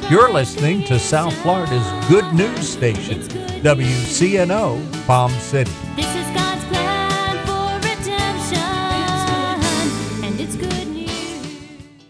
You're listening to South Florida's good news station, WCNO Palm City. This is God's plan for redemption, and it's good news.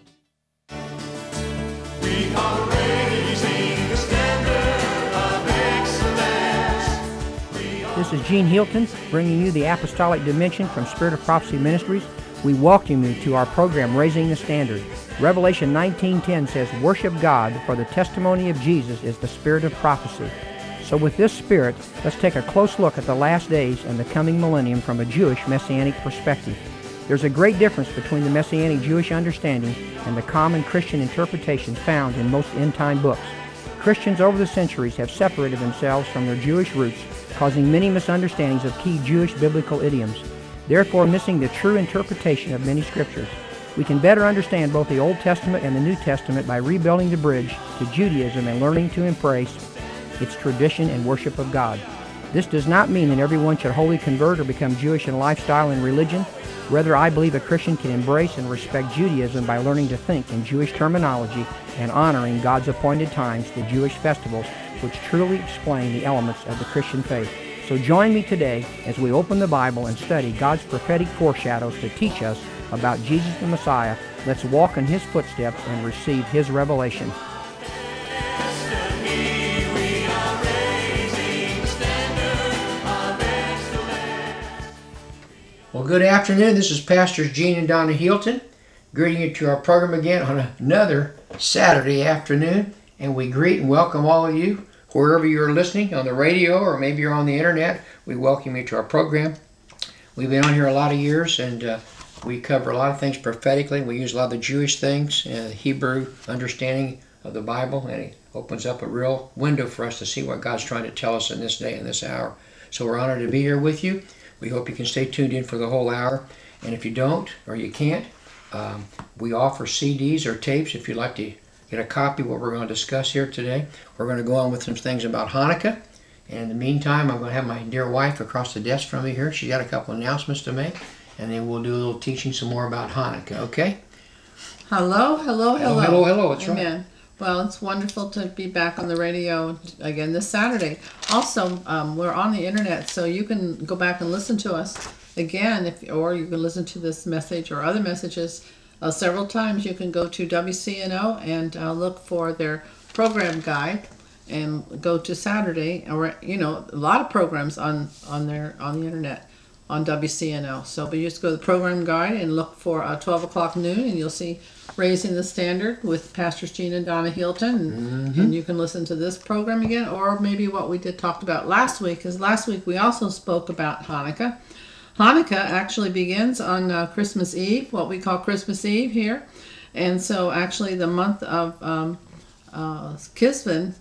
We are raising the standard of excellence. This is Gene Hilton bringing you the Apostolic Dimension from Spirit of Prophecy Ministries. We welcome you to our program, Raising the Standard. Revelation 19:10 says, "Worship God, for the testimony of Jesus is the spirit of prophecy." So with this spirit, let's take a close look at the last days and the coming millennium from a Jewish Messianic perspective. There's a great difference between the Messianic Jewish understanding and the common Christian interpretation found in most end-time books. Christians over the centuries have separated themselves from their Jewish roots, causing many misunderstandings of key Jewish biblical idioms, therefore missing the true interpretation of many scriptures. We can better understand both the Old Testament and the New Testament by rebuilding the bridge to Judaism and learning to embrace its tradition and worship of God. This does not mean that everyone should wholly convert or become Jewish in lifestyle and religion. Rather, I believe a Christian can embrace and respect Judaism by learning to think in Jewish terminology and honoring God's appointed times, the Jewish festivals, which truly explain the elements of the Christian faith. So join me today as we open the Bible and study God's prophetic foreshadows to teach us about Jesus the Messiah. Let's walk in His footsteps and receive His revelation. Well, good afternoon. This is Pastors Gene and Donna Hilton, greeting you to our program again on another Saturday afternoon. And we greet and welcome all of you, wherever you're listening, on the radio or maybe you're on the internet. We welcome you to our program. We've been on here a lot of years, and we cover a lot of things prophetically. We use a lot of the Jewish things, the Hebrew understanding of the Bible, and it opens up a real window for us to see what God's trying to tell us in this day and this hour. So we're honored to be here with you. We hope you can stay tuned in for the whole hour. And if you don't, or you can't, we offer CDs or tapes if you'd like to get a copy of what we're going to discuss here today. We're going to go on with some things about Hanukkah. And in the meantime, I'm going to have my dear wife across the desk from me here. She's got a couple announcements to make. And then we'll do a little teaching some more about Hanukkah, okay? Hello. Hello, that's Amen. right. Well, it's wonderful to be back on the radio again this Saturday. Also, we're on the internet, so you can go back and listen to us again, or you can listen to this message or other messages several times. You can go to WCNO and look for their program guide and go to Saturday, or a lot of programs on the internet. On WCNO. So but you just go to the program guide and look for 12 o'clock noon, and you'll see Raising the Standard with Pastors Gene and Donna Hilton. And you can listen to this program again, or maybe what we talked about last week, because last week we also spoke about Hanukkah. Hanukkah actually begins on Christmas Eve, what we call Christmas Eve here. And so actually the month of Kislev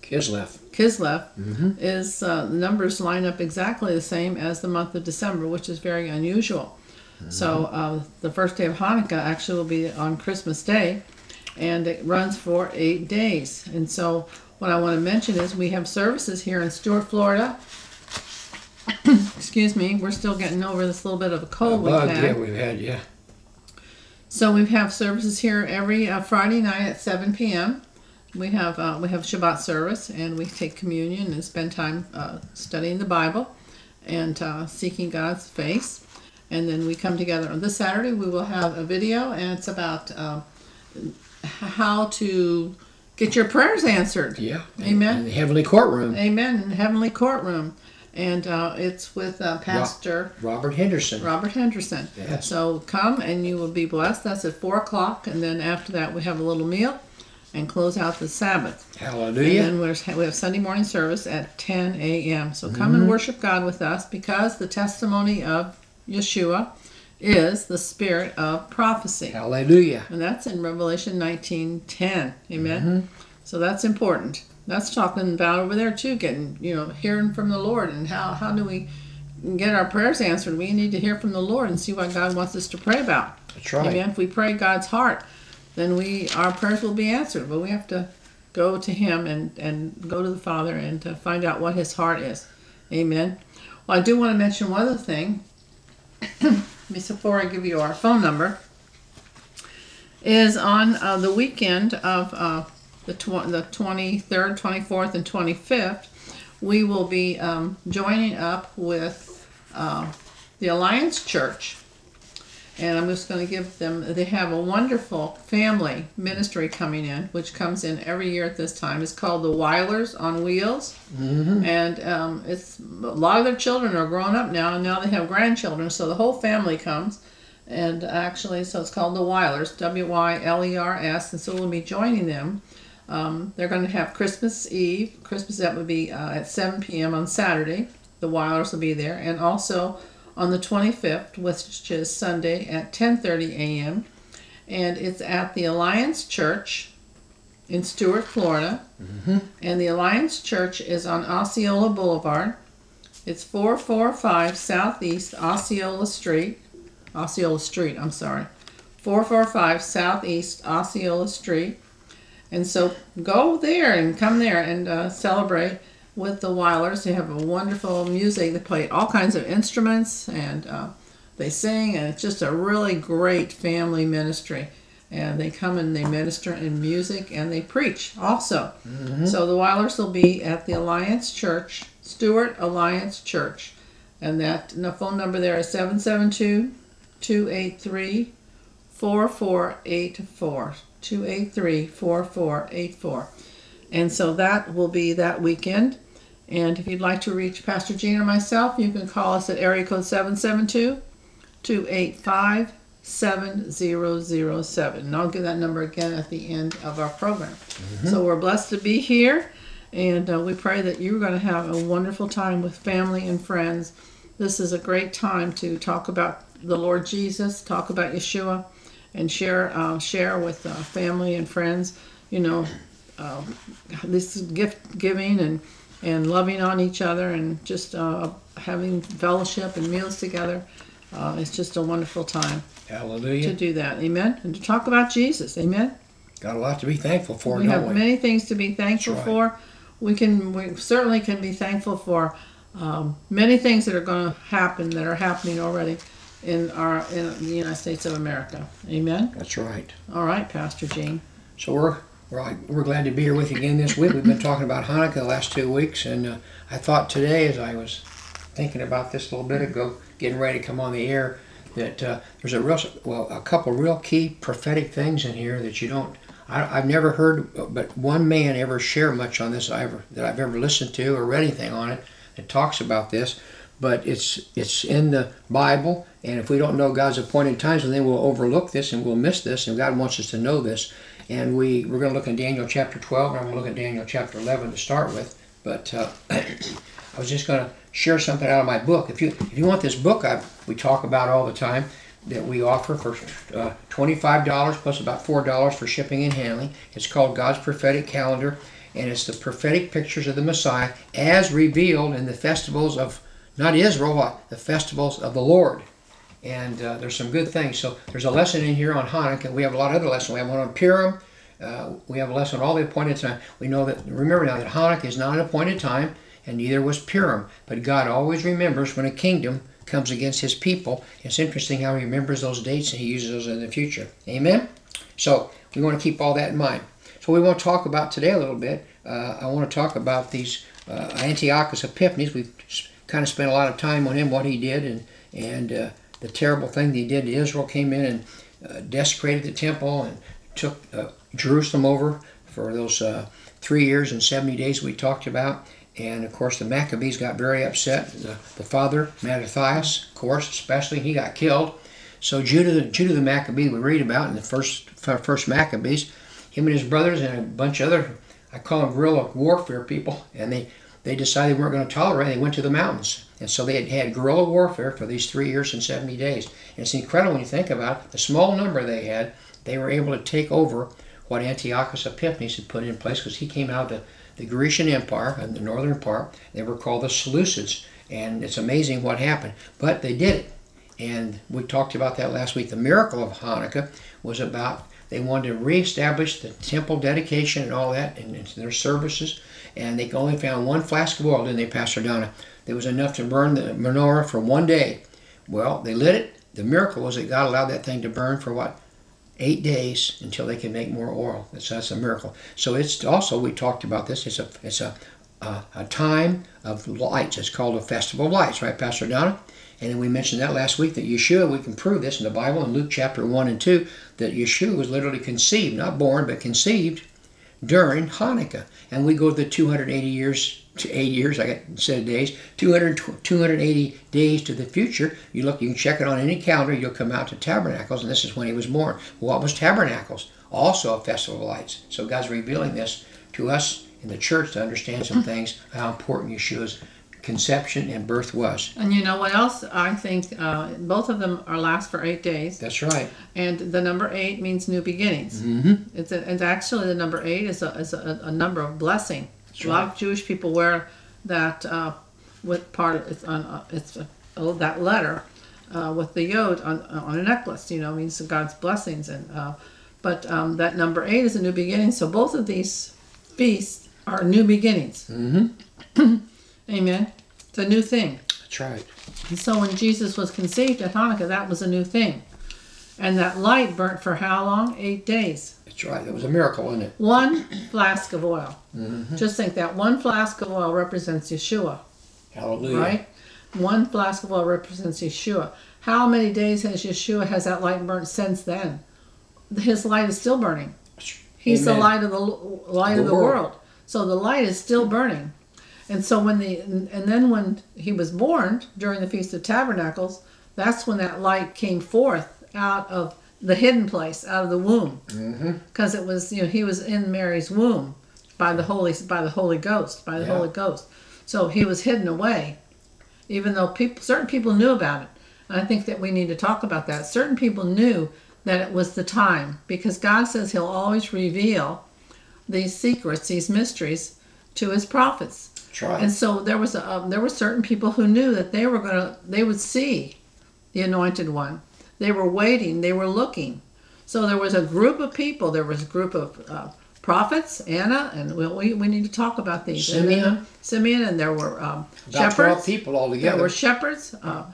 is the numbers line up exactly the same as the month of December, which is very unusual. So the first day of Hanukkah actually will be on Christmas Day, and it runs for 8 days. And so what I want to mention is we have services here in Stuart, Florida. Excuse me, we're still getting over this little bit of a cold we've had. So we have services here every Friday night at 7 p.m. We have Shabbat service, and we take communion and spend time studying the Bible and seeking God's face. And then we come together on this Saturday. We will have a video, and it's about how to get your prayers answered. Yeah. Amen. In the heavenly courtroom. Amen. In the heavenly courtroom. And it's with Pastor Robert Henderson. Yes. So come and you will be blessed. That's at 4 o'clock. And then after that, we have a little meal and close out the Sabbath. Hallelujah. And then we have Sunday morning service at 10 a.m. So come and worship God with us, because the testimony of Yeshua is the spirit of prophecy. Hallelujah. And that's in Revelation 19:10. Amen. So that's important. That's talking about over there too, getting, hearing from the Lord. And how do we get our prayers answered? We need to hear from the Lord and see what God wants us to pray about. That's right. Amen. If we pray God's heart, then our prayers will be answered. But we have to go to Him and go to the Father and to find out what His heart is. Amen. Well, I do want to mention one other thing before I give you our phone number. Is on the weekend of the 23rd, 24th, and 25th, we will be joining up with the Alliance Church. And I'm just going to give them, they have a wonderful family ministry coming in, which comes in every year at this time. It's called the Weilers on Wheels. And it's a lot of their children are grown up now, and now they have grandchildren, so the whole family comes. And actually, so it's called the Weilers, W-Y-L-E-R-S, and so we'll be joining them. They're going to have Christmas Eve. That would be at 7 p.m. on Saturday. The Weilers will be there. And also on the 25th, which is Sunday, at 10:30 a.m. And it's at the Alliance Church in Stuart, Florida. And the Alliance Church is on Osceola Boulevard. It's 445 Southeast Osceola Street. 445 Southeast Osceola Street. And so go there and come there and celebrate with the Weilers. They have a wonderful music. They play all kinds of instruments, and they sing, and it's just a really great family ministry. And they come and they minister in music, and they preach also. So the Weilers will be at the Alliance Church, Stuart Alliance Church. And the phone number there is 772-283-4484. 283-4484. And so that will be that weekend. And if you'd like to reach Pastor Gene or myself, you can call us at area code 772-285-7007. And I'll give that number again at the end of our program. So we're blessed to be here, and we pray that you're going to have a wonderful time with family and friends. This is a great time to talk about the Lord Jesus, talk about Yeshua, and share with family and friends, this gift giving and loving on each other, and just having fellowship and meals together. It's just a wonderful time Hallelujah. to do that. Amen. And to talk about Jesus. Amen. Got a lot to be thankful for, We don't have we? many things to be thankful That's for. We certainly can be thankful for many things that are going to happen, that are happening already in the United States of America. Amen. That's right. All right, Pastor Gene. So we're glad to be here with you again this week. We've been talking about Hanukkah the last 2 weeks, and I thought today, as I was thinking about this a little bit ago, getting ready to come on the air, that there's a couple real key prophetic things in here that you don't. I've never heard but one man ever share much on this that I've ever listened to or read anything on it that talks about this. But it's in the Bible, and if we don't know God's appointed times, then we'll overlook this and we'll miss this, and God wants us to know this. And we're going to look in Daniel chapter 12, and I'm going to look at Daniel chapter 11 to start with. But I was just going to share something out of my book. If you want this book we talk about all the time, that we offer for $25 plus about $4 for shipping and handling. It's called God's Prophetic Calendar, and it's the prophetic pictures of the Messiah as revealed in the festivals of, not Israel, but the festivals of the Lord. And there's some good things. So there's a lesson in here on Hanukkah. We have a lot of other lessons. We have one on Purim. We have a lesson on all the appointed time. We know that, remember now, that Hanukkah is not an appointed time, and neither was Purim. But God always remembers when a kingdom comes against his people. It's interesting how he remembers those dates, and he uses those in the future. Amen? So we want to keep all that in mind. So we want to talk about today a little bit. I want to talk about these Antiochus Epiphanes. We've kind of spent a lot of time on him, what he did, and the terrible thing that he did to Israel. Came in and desecrated the temple and took Jerusalem over for those 3 years and 70 days we talked about. And of course the Maccabees got very upset. The father, Mattathias, of course, especially, he got killed. So Judah the Maccabee we read about in the first Maccabees, him and his brothers and a bunch of other, I call them guerrilla warfare people, and they decided they weren't going to tolerate it. They went to the mountains. And so they had guerrilla warfare for these 3 years and 70 days. And it's incredible when you think about it. The small number they had, they were able to take over what Antiochus Epiphanes had put in place, because he came out of the Grecian Empire, in the northern part. They were called the Seleucids. And it's amazing what happened. But they did it. And we talked about that last week. The miracle of Hanukkah was about, they wanted to reestablish the temple dedication and all that in their services. And they only found one flask of oil, didn't they, Pastor Donna? There was enough to burn the menorah for one day. Well, they lit it. The miracle was that God allowed that thing to burn for what? 8 days until they can make more oil. That's a miracle. So it's also, we talked about this, it's a time of lights. It's called a festival of lights, right, Pastor Donna? And then we mentioned that last week that Yeshua, we can prove this in the Bible in Luke chapter 1 and 2, that Yeshua was literally conceived, not born, but conceived during Hanukkah. And we go to the 280 years, to 8 years, I got said days, 280 days to the future. You can check it on any calendar, you'll come out to Tabernacles, and this is when he was born. What was Tabernacles? Also a festival of lights. So God's revealing this to us in the church to understand some things, how important Yeshua's conception and birth was. And you know what else? I think both of them are last for 8 days. That's right. And the number 8 means new beginnings. Mm-hmm. It's actually the number 8 is a number of blessing. That's A lot right. of Jewish people wear that with part of that letter with the yod on a necklace. You know, means God's blessings. And but that number 8 is a new beginning. So both of these feasts are new beginnings. Mm-hmm. Amen. It's a new thing. That's right. And so when Jesus was conceived at Hanukkah, that was a new thing. And that light burnt for how long? 8 days. That's right. That was a miracle, wasn't it? One flask of oil. Mm-hmm. Just think that one flask of oil represents Yeshua, Hallelujah. right? One flask of oil represents Yeshua. How many days has that light burnt since then? His light is still burning. He's Amen. the light of the world. So the light is still burning. And so when he was born during the Feast of Tabernacles, that's when that light came forth out of the hidden place, out of the womb, because it was he was in Mary's womb by the Holy Ghost. So he was hidden away, even though certain people knew about it. And I think that we need to talk about that. Certain people knew that it was the time, because God says He'll always reveal these secrets, these mysteries, to His prophets. That's right. And so there were certain people who knew that they would see the Anointed One. They were waiting. They were looking. So there was a group of people. There was a group of prophets, Anna, and we need to talk about these. Simeon. And there were About shepherds. 12 people altogether. There were shepherds.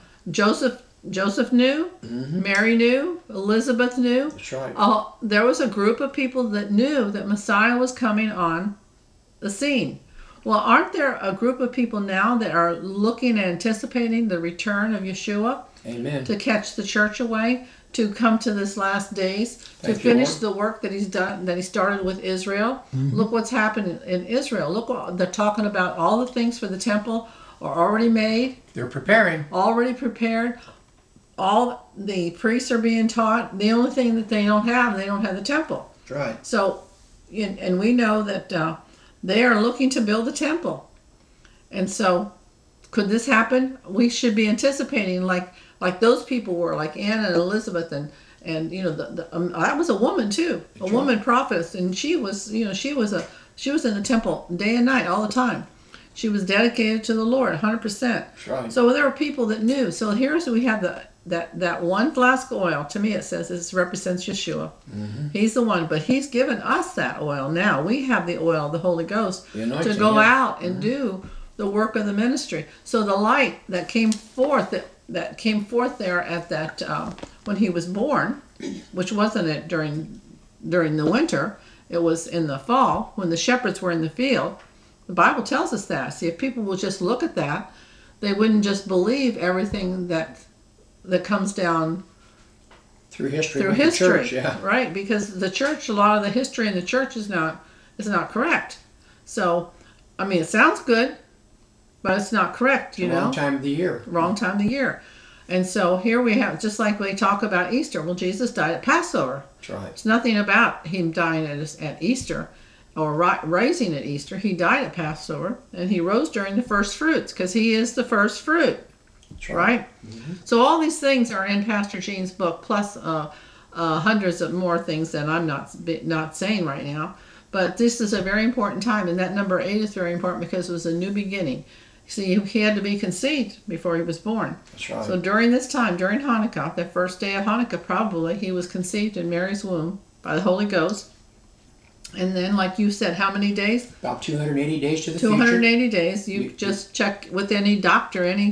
Joseph knew. Mm-hmm. Mary knew. Elizabeth knew. That's right. There was a group of people that knew that Messiah was coming on the scene. Well, aren't there a group of people now that are looking and anticipating the return of Yeshua Amen. to catch the church away, to come to this last days, Thank to you, finish Lord. the work that He's done, that He started with Israel? Mm-hmm. Look what's happened in Israel. Look what they're talking about. All the things for the temple are already made, They're preparing. already prepared. All the priests are being taught. The only thing that they don't have the temple. That's right. So, and we know that they are looking to build a temple. And so, could this happen? We should be anticipating like those people were, like Anna and Elizabeth, and that was a woman too, a woman prophetess, and she was in the temple day and night all the time. She was dedicated to the Lord 100%. That's right. So there were people that knew. So we have that one flask of oil. To me, it says this represents Yeshua. Mm-hmm. He's the one, but He's given us that oil now. We have the oil, the Holy Ghost, The anointing, to go yeah. out and do the work of the ministry. So the light that came forth, that came forth there at that when He was born, which wasn't it during the winter. It was in the fall when the shepherds were in the field. The Bible tells us that. See, if people will just look at that, they wouldn't just believe everything that comes down Through history. through with the history, Church, yeah. right? Because the church, a lot of the history in the church is not correct. So, I mean, it sounds good, but it's not correct. You know, Wrong time of the year. wrong time of the year. And so here we have, just like we talk about Easter. Well, Jesus died at Passover. That's right. It's nothing about Him dying at Easter or rising at Easter. He died at Passover, and He rose during the first fruits, because He is the first fruit, That's right? Mm-hmm. So all these things are in Pastor Gene's book, plus hundreds of more things that I'm not saying right now. But this is a very important time, and that number 8 is very important because it was a new beginning. See, He had to be conceived before He was born. That's right. So during this time, during Hanukkah, the first day of Hanukkah, probably He was conceived in Mary's womb by the Holy Ghost. And then, like you said, how many days? About 280 days to the future. 280 days. You You- just check with any doctor, any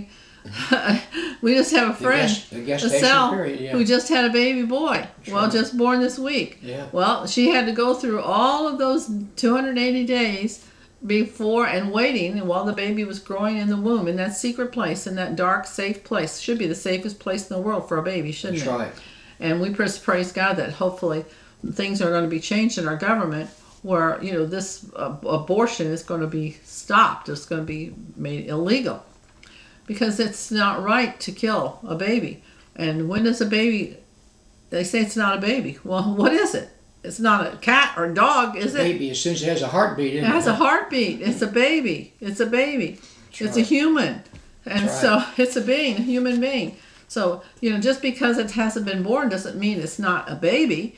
we just have a friend, The gestation Estelle, period, yeah. who just had a baby boy. Well, right. just born this week. Yeah. Well, she had to go through all of those 280 days before and waiting, and while the baby was growing in the womb, in that secret place, in that dark, safe place. Should be the safest place in the world for a baby, shouldn't That's it? right. And we praise God that hopefully things are going to be changed in our government where, you know, this abortion is going to be stopped. It's going to be made illegal because it's not right to kill a baby. And when does a baby, they say it's not a baby. Well, what is it? It's not a cat or dog, is it? Baby, as soon as it has a heartbeat, It has a heartbeat. It's a baby. It's a baby. It's a human. And That's so right. it's a being, a human being. So, you know, just because it hasn't been born doesn't mean it's not a baby.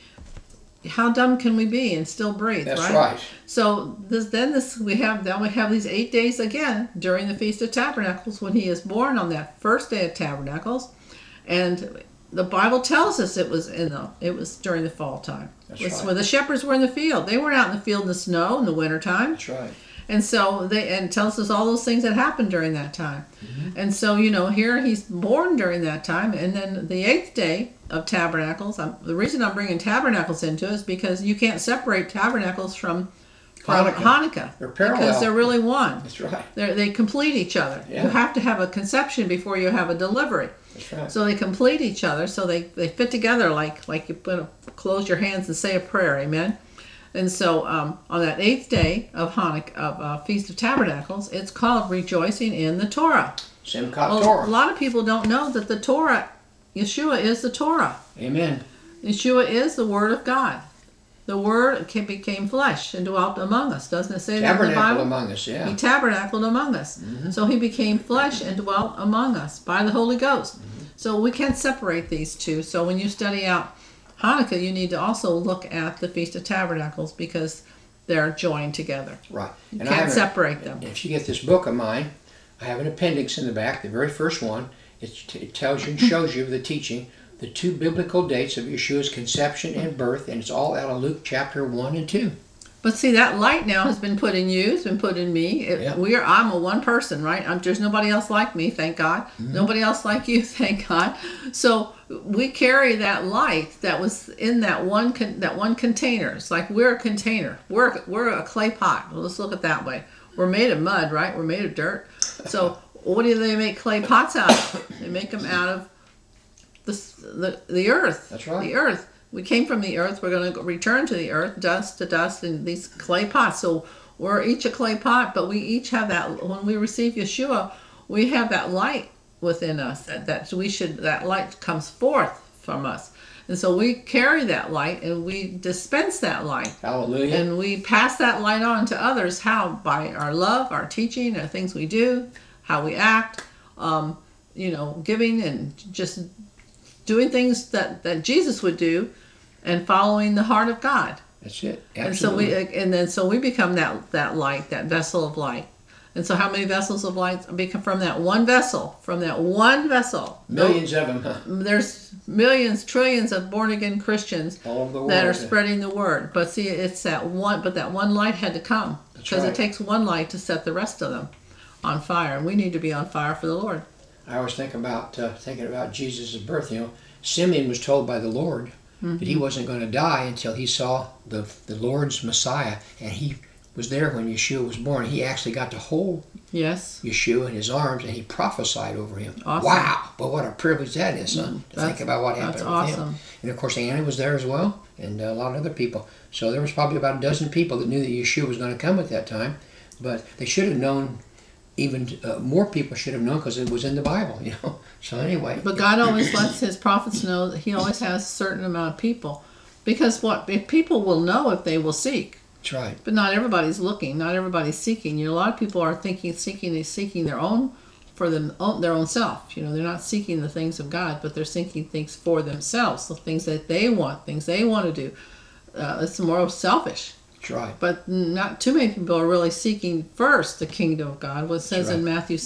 How dumb can we be and still breathe, That's right? right. So we have these 8 days again during the Feast of Tabernacles when he is born on that first day of Tabernacles. And the Bible tells us it was during the fall time. That's It's right. where the shepherds were in the field. They weren't out in the field in the snow in the wintertime. That's right. And so it tells us all those things that happened during that time. Mm-hmm. And so, you know, here he's born during that time. And then the 8th day of Tabernacles, the reason I'm bringing Tabernacles into it is because you can't separate Tabernacles from Hanukkah. They're parallel. Because they're really one. That's right. They complete each other. Yeah. You have to have a conception before you have a delivery. That's right. So they complete each other. So they fit together like you close your hands and say a prayer. Amen. And so on that 8th day of Hanukkah, Feast of Tabernacles, it's called rejoicing in the Torah. Simchat Well, Torah. a lot of people don't know that the Torah, Yeshua is the Torah. Amen. Yeshua is the Word of God. The Word became flesh and dwelt among us. Doesn't it say that in the Tabernacle Bible? among us, yeah. He tabernacled among us. So he became flesh and dwelt among us by the Holy Ghost. So we can't separate these two. So when you study out Hanukkah, you need to also look at the Feast of Tabernacles because they're joined together. Right. You And can't separate them. If you get this book of mine, I have an appendix in the back, the very first one. It tells you and shows you the teaching, the 2 biblical dates of Yeshua's conception and birth, and it's all out of Luke chapter 1 and 2. But see, that light now has been put in you, it's been put in me. Yeah. I'm a one person, right? There's nobody else like me, thank God. Mm-hmm. Nobody else like you, thank God. So we carry that light that was in that one container. It's like we're a container. We're a clay pot. Well, let's look at it that way. We're made of mud, right? We're made of dirt. So what do they make clay pots out of? They make them out of the earth. That's right. The earth. We came from the earth. We're going to return to the earth, dust to dust, in these clay pots. So we're each a clay pot, but we each have that. When we receive Yeshua, we have that light within us. That light comes forth from us, and so we carry that light and we dispense that light. Hallelujah. And we pass that light on to others. How? By our love, our teaching, the things we do, how we act, giving and just doing things that Jesus would do, and following the heart of God. That's it. Absolutely. Absolutely. So we become that light, that vessel of light. And so how many vessels of light become from that one vessel? From that one vessel. Millions of them, huh? There's millions, trillions of born again Christians All over the world. that are spreading the word. But see, it's that one. But that one light had to come because right. it takes one light to set the rest of them on fire, and we need to be on fire for the Lord. I always think about thinking about Jesus' birth. You know, Simeon was told by the Lord that he wasn't going to die until he saw the Lord's Messiah, and he was there when Yeshua was born. He actually got to hold Yes. Yeshua in his arms, and he prophesied over him. Awesome. Wow! But what a privilege that is, son, to think about what happened That's with awesome. him. And of course, Anna was there as well, and a lot of other people. So there was probably about a dozen people that knew that Yeshua was going to come at that time, but they should have known. Even more people should have known because it was in the Bible, you know. So anyway. But God always lets his prophets know that he always has a certain amount of people. Because if people will know if they will seek. That's right. But not everybody's looking. Not everybody's seeking. You know, a lot of people are seeking their own their own self. You know, they're not seeking the things of God, but they're seeking things for themselves, the things that they want, things they want to do. It's more selfish. That's right. But not too many people are really seeking first the kingdom of God. What it says in right. Matthew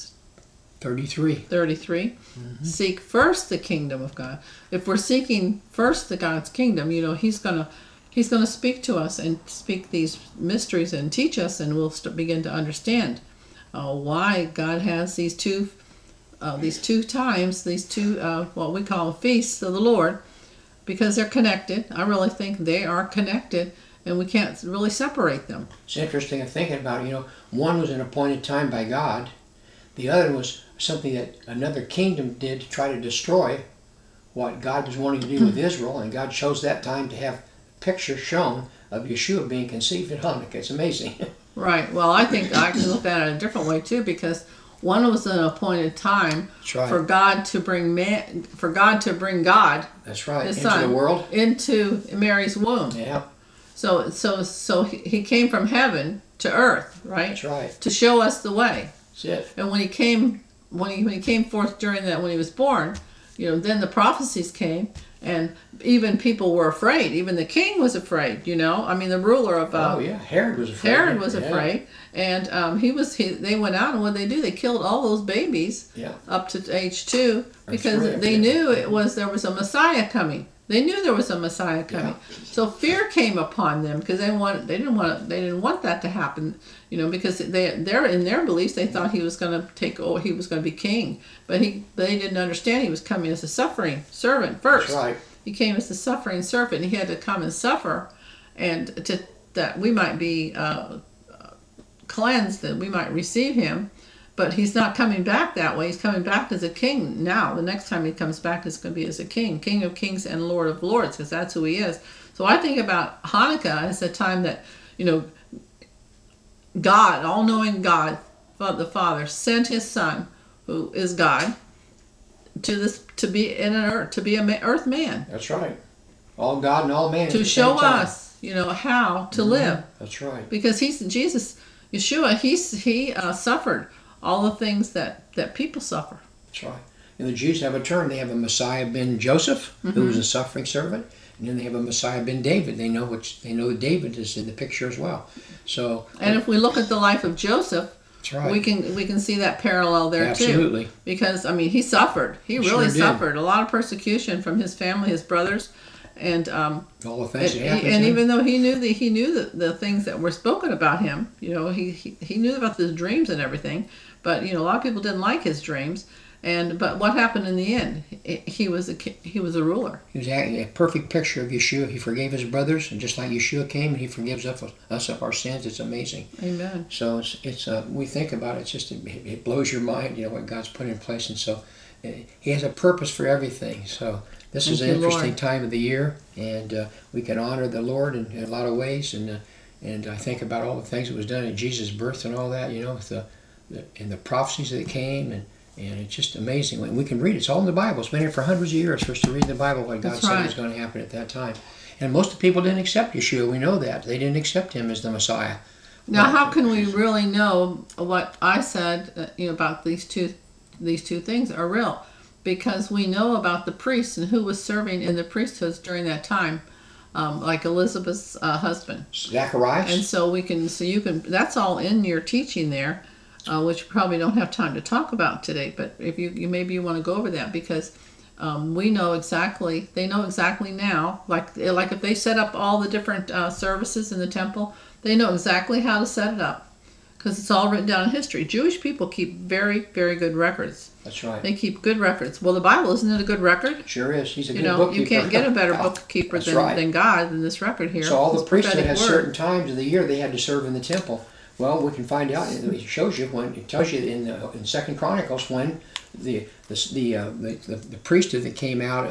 6:33. 33. Seek first the kingdom of God. If we're seeking first the God's kingdom, you know, He's gonna speak to us and speak these mysteries and teach us, and we'll begin to understand why God has these two these two times, these two what we call feasts of the Lord, because they're connected. I really think they are connected, and we can't really separate them. It's interesting thinking about it. One was an appointed time by God. The other was something that another kingdom did to try to destroy what God was wanting to do with Israel, and God chose that time to have pictures shown of Yeshua being conceived at Hanukkah. It's amazing. Right. Well, I think I can look at it a different way too, because one was an appointed time That's right. for God to bring God, That's right. His Into son, the world. into Mary's womb. Yeah, So he came from heaven to earth, right? that's right. To show us the way. That's it. And when he came forth during that, when he was born, then the prophecies came, and even people were afraid. Even the king was afraid. I mean, the ruler of Herod was afraid. Herod was afraid, and they went out, and what did they do? They killed all those babies up to age 2 because right. they knew there was a Messiah coming. They knew there was a Messiah coming. Yeah. So fear came upon them because they didn't want that to happen, because they're in their beliefs they thought he was going to he was going to be king, but they didn't understand he was coming as a suffering servant first. That's right. He came as a suffering servant. He had to come and suffer, and that we might be cleansed, that we might receive him. But he's not coming back that way. He's coming back as a king now. The next time he comes back is going to be as a king of kings and Lord of lords, because that's who he is. So I think about Hanukkah as a time that, God, all-knowing God, the Father, sent his Son, who is God, to be an earth man. That's right. All God and all man. at To the show same time. us, how to live. That's right. Because Yeshua, he suffered all the things that people suffer. That's right. And the Jews have a term. They have a Messiah ben Joseph, who was a suffering servant, and then they have a Messiah ben David. They know David is in the picture as well. So. And if we look at the life of Joseph, that's right. we can see that parallel there too. Absolutely. Because he suffered. He really sure did. suffered a lot of persecution from his family, his brothers, and all the things that happened. and even though he knew the things that were spoken about him, he knew about the dreams and everything. But a lot of people didn't like his dreams, but what happened in the end? He was a ruler. He was a perfect picture of Yeshua. He forgave his brothers, and just like Yeshua came, and he forgives us of our sins. It's amazing. Amen. So it's we think about it. It blows your mind. What God's put in place, and so he has a purpose for everything. So this is an interesting time of the year, and we can honor the Lord in a lot of ways. And I think about all the things that was done at Jesus' birth and all that. And the prophecies that came, and it's just amazing. We can read it. It's all in the Bible. It's been here for hundreds of years for us to read the Bible, what God said was going to happen at that time. And most of the people didn't accept Yeshua. We know that. They didn't accept him as the Messiah. Now, how can we really know what I said about these two things are real? Because we know about the priests and who was serving in the priesthoods during that time, like Elizabeth's husband. Zacharias. And so you can. That's all in your teaching there. Which we probably don't have time to talk about today, but if you maybe you want to go over that, because they know exactly now, like if they set up all the different services in the temple, they know exactly how to set it up, because it's all written down in history. Jewish people keep very, very good records. That's right. They keep good records. Well, the Bible, isn't it a good record? Sure is. He's a good bookkeeper. You can't get a better bookkeeper than God than this record here. So all the This priests that prophetic had word. certain times of the year they had to serve in the temple. Well, we can find out. It shows you it tells you in 2 Chronicles when the priesthood that came out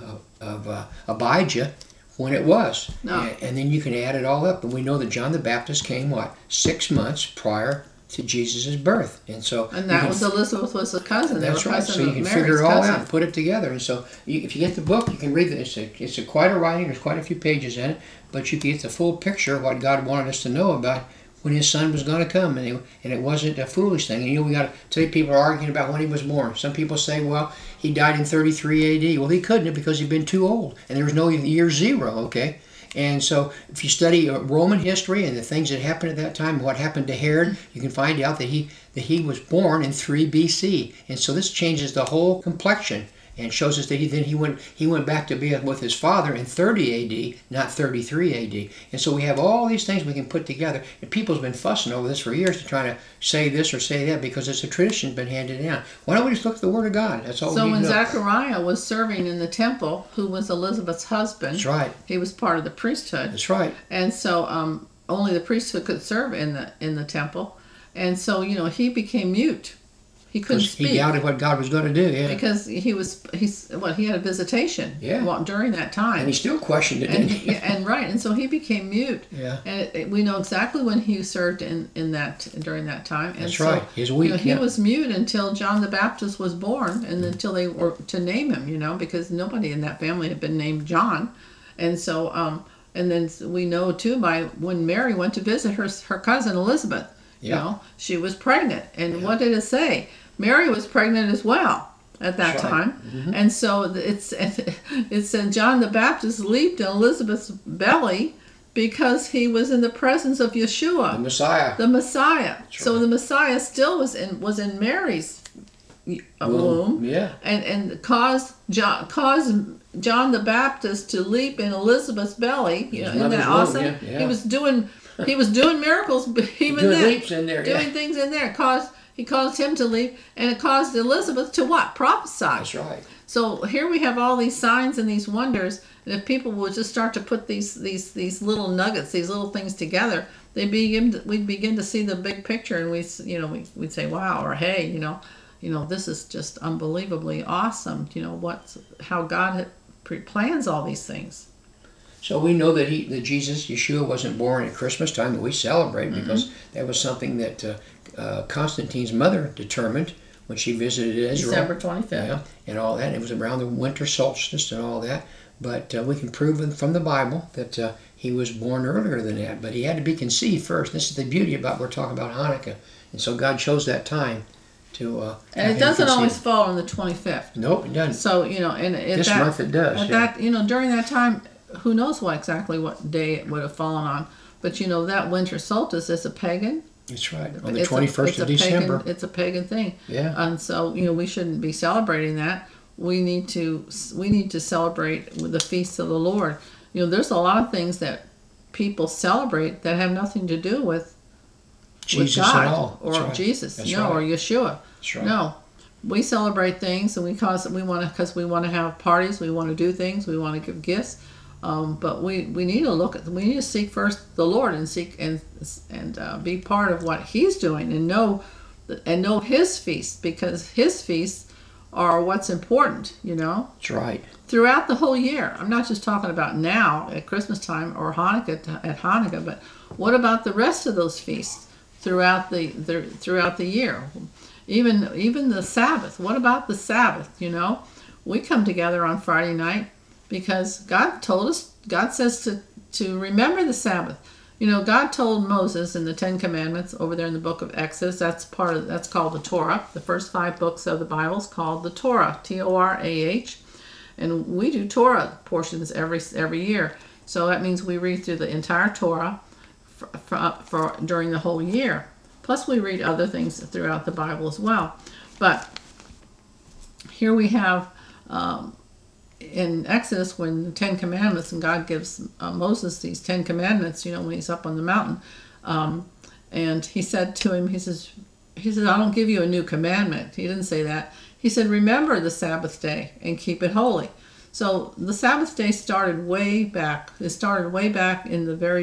of Abijah, when it was, and then you can add it all up. And we know that John the Baptist came 6 months prior to Jesus' birth, and that was Elizabeth was a cousin. That's right. So you can figure it all out and put it together. And so if you get the book, you can read it. It's quite a writing. There's quite a few pages in it, but you can get the full picture of what God wanted us to know about when his son was going to come, and it wasn't a foolish thing. And today people are arguing about when he was born. Some people say, well, he died in 33 AD. Well, he couldn't have, because he'd been too old, and there was no year 0, okay? And so if you study Roman history and the things that happened at that time, what happened to Herod, you can find out that he was born in 3 BC. And so this changes the whole complexion. and shows us that he went back to be with his father in 30 A.D., not 33 A.D. And so we have all these things we can put together. And people's been fussing over this for years to try to say this or say that because it's a tradition been handed down. Why don't we just look at the Word of God? That's all So we when need to know. Zechariah was serving in the temple, who was Elizabeth's husband, That's right. he was part of the priesthood. That's right. And so only the priesthood could serve in the temple. And so, he became mute. He couldn't Because speak. he doubted what God was going to do. Yeah. Because he had a visitation during that time. And he still questioned it, and didn't he? and so he became mute. Yeah. And we know exactly when he served during that time. And That's so, right. He's weak. he Yeah. was mute until John the Baptist was born, and until they were to name him. Because nobody in that family had been named John, and so and then we know too by when Mary went to visit her cousin Elizabeth. Yeah. She was pregnant, and Yeah. what did it say? Mary was pregnant as well at that That's right. time, Mhm. and so it said John the Baptist leaped in Elizabeth's belly because he was in the presence of Yeshua, The Messiah. the Messiah. So right. the Messiah still was in Mary's womb, Yeah. and caused John the Baptist to leap in Elizabeth's belly. His Isn't mother's that womb, awesome? yeah, yeah. He was doing miracles, but even Doing then, leaps in there, doing yeah. things in there. He caused him to leap, and it caused Elizabeth to what? Prophesy. That's right. So here we have all these signs and these wonders, and if people would just start to put these little nuggets, these little things together, we'd begin to see the big picture, and we'd say, wow, or hey, this is just unbelievably awesome. How God plans all these things. So we know that Jesus, Yeshua, wasn't born at Christmas time that we celebrate Mm-hmm. because that was something that Constantine's mother determined when she visited Israel. December 25th. Yeah, and all that. It was around the winter solstice and all that. But we can prove from the Bible that he was born earlier than that. But he had to be conceived first. This is the beauty about we're talking about Hanukkah. And so God chose that time to have And it him doesn't always conceived. fall on the 25th. Nope, it doesn't. So, and at This that, month it does, At yeah. that, during that time, who knows exactly what day it would have fallen on. But, that winter solstice is a pagan. That's right. On the It's 21st of December. It's a pagan thing. Yeah. And so, we shouldn't be celebrating that. We need to celebrate with the feasts of the Lord. There's a lot of things that people celebrate that have nothing to do with Jesus God and all. or That's right. Jesus, That's or right. Yeshua. That's right. No, we celebrate things, and because we want to have parties, we want to do things, we want to give gifts. But we need to seek first the Lord and seek and be part of what He's doing and know His feasts, because His feasts are what's important. That's right. Throughout the whole year. I'm not just talking about now at Christmas time or Hanukkah, but what about the rest of those feasts throughout the year? Even the Sabbath. What about the Sabbath? We come together on Friday night because God says to remember the Sabbath. God told Moses in the Ten Commandments over there in the book of Exodus, that's called the Torah. The first 5 books of the Bible is called the Torah, Torah. And we do Torah portions every year. So that means we read through the entire Torah for during the whole year. Plus we read other things throughout the Bible as well. But here we have in Exodus, when the 10 Commandments, and God gives Moses these 10 Commandments, when he's up on the mountain, and he said to him, he says, I don't give you a new commandment. He didn't say that. He said, remember the Sabbath day and keep it holy. So the Sabbath day started way back. It started way back in the very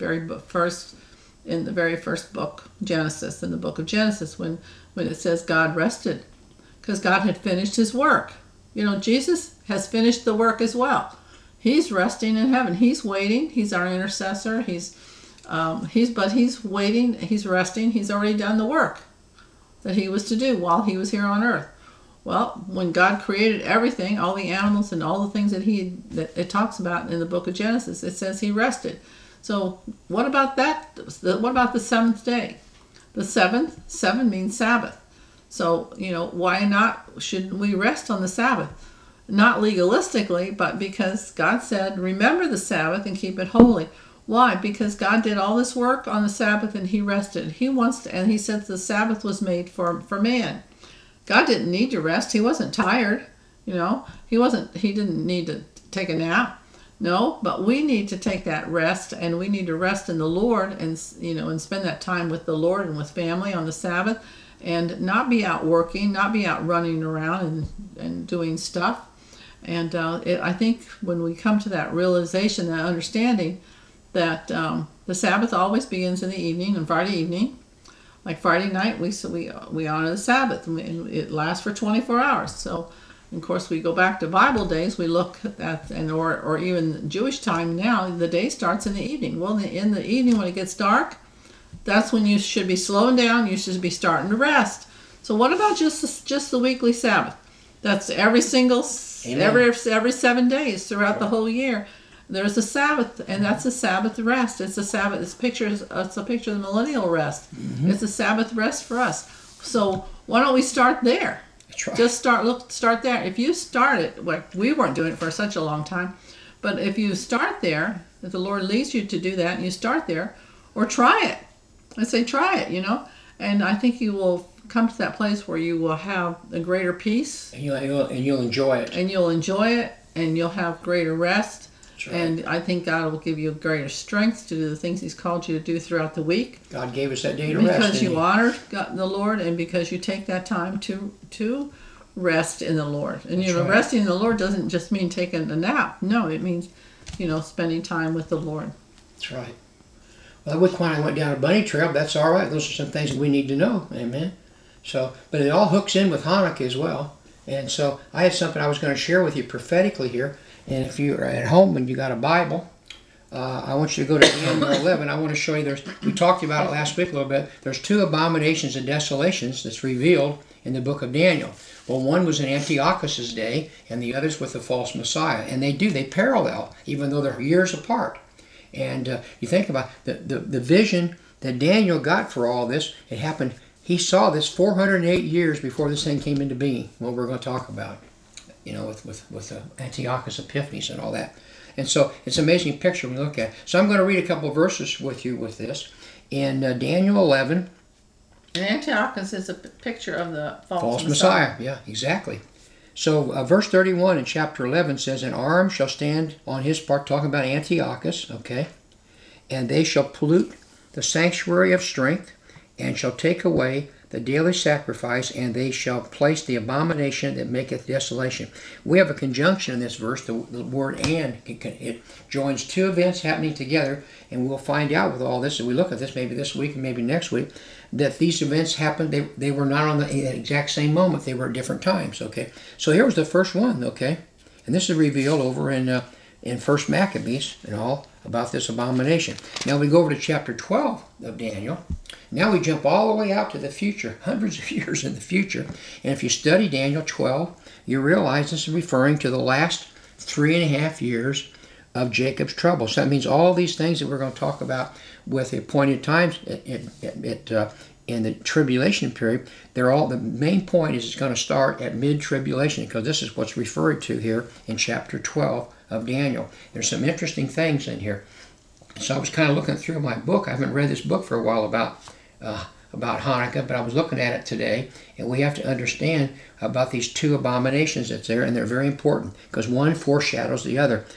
first book, Genesis, in the book of Genesis, when it says God rested, because God had finished His work. Jesus has finished the work as well. He's resting in heaven. He's waiting. He's our intercessor. He's waiting. He's resting. He's already done the work that He was to do while He was here on earth. Well, when God created everything, all the animals and all the things that it talks about in the book of Genesis, it says He rested. So what about that? What about the seventh day? The seven means Sabbath. So, why not, shouldn't we rest on the Sabbath? Not legalistically, but because God said, remember the Sabbath and keep it holy. Why? Because God did all this work on the Sabbath and He rested. And He said the Sabbath was made for man. God didn't need to rest. He wasn't tired. He didn't need to take a nap. No, but we need to take that rest, and we need to rest in the Lord, and spend that time with the Lord and with family on the Sabbath, and not be out working, not be out running around and doing stuff. And I think when we come to that realization, that understanding that the Sabbath always begins in the evening, on Friday evening. Like Friday night, we honor the Sabbath, and it lasts for 24 hours. So, of course, we go back to Bible days. We look at or even Jewish time now. The day starts in the evening. Well, in the evening when it gets dark, that's when you should be slowing down. You should be starting to rest. So, what about just the weekly Sabbath? That's every 7 days throughout the whole year. There's a Sabbath, and that's a Sabbath rest. It's a Sabbath. It's a picture of the millennial rest. Mm-hmm. It's a Sabbath rest for us. So why don't we start there? That's right. Just start there. If you start it, like we weren't doing it for such a long time, but if you start there, if the Lord leads you to do that, and you start there, or try it. I say try it, and I think you will come to that place where you will have a greater peace, and you'll enjoy it, and you'll have greater rest. Right. And I think God will give you greater strength to do the things He's called you to do throughout the week. God gave us that day to rest. Because you honor God, the Lord, and because you take that time to rest in the Lord. And That's right. Resting in the Lord doesn't just mean taking a nap. No, it means spending time with the Lord. That's right. Well, when I went down a bunny trail, that's all right. Those are some things that we need to know. Amen. So, but it all hooks in with Hanukkah as well. And so I had something I was going to share with you prophetically here. And if you're at home and you got a Bible, I want you to go to Daniel 11. I want to show you, we talked about it last week a little bit. There's 2 abominations and desolations that's revealed in the book of Daniel. Well, one was in Antiochus' day, and the other's with the false Messiah. And they parallel, even though they're years apart. And you think about the vision that Daniel got for all this, it happened, he saw this 408 years before this thing came into being, what we're going to talk about. With Antiochus Epiphanes and all that. And so it's an amazing picture when you look at it. So I'm going to read a couple of verses with you with this. In Daniel 11. And Antiochus is a picture of the false Messiah. Yeah, exactly. So verse 31 in chapter 11 says, "An arm shall stand on his part," talking about Antiochus, okay? "And they shall pollute the sanctuary of strength, and shall take away the daily sacrifice, and they shall place the abomination that maketh desolation." We have a conjunction in this verse, the word "and." It joins 2 events happening together, and we'll find out with all this, as we look at this maybe this week and maybe next week, that these events happened, they were not on the exact same moment, they were at different times, okay? So here was the first one, okay? And this is revealed over in 1 Maccabees and all about this abomination. Now we go over to chapter 12 of Daniel. Now we jump all the way out to the future, hundreds of years in the future. And if you study Daniel 12, you realize this is referring to the last 3.5 years of Jacob's trouble. So that means all these things that we're going to talk about with the appointed times in the tribulation period, the main point is it's going to start at mid-tribulation, because this is what's referred to here in chapter 12 of Daniel. There's some interesting things in here. So I was kind of looking through my book. I haven't read this book for a while about Hanukkah, but I was looking at it today, and we have to understand about these 2 abominations that's there, and they're very important because one foreshadows the other.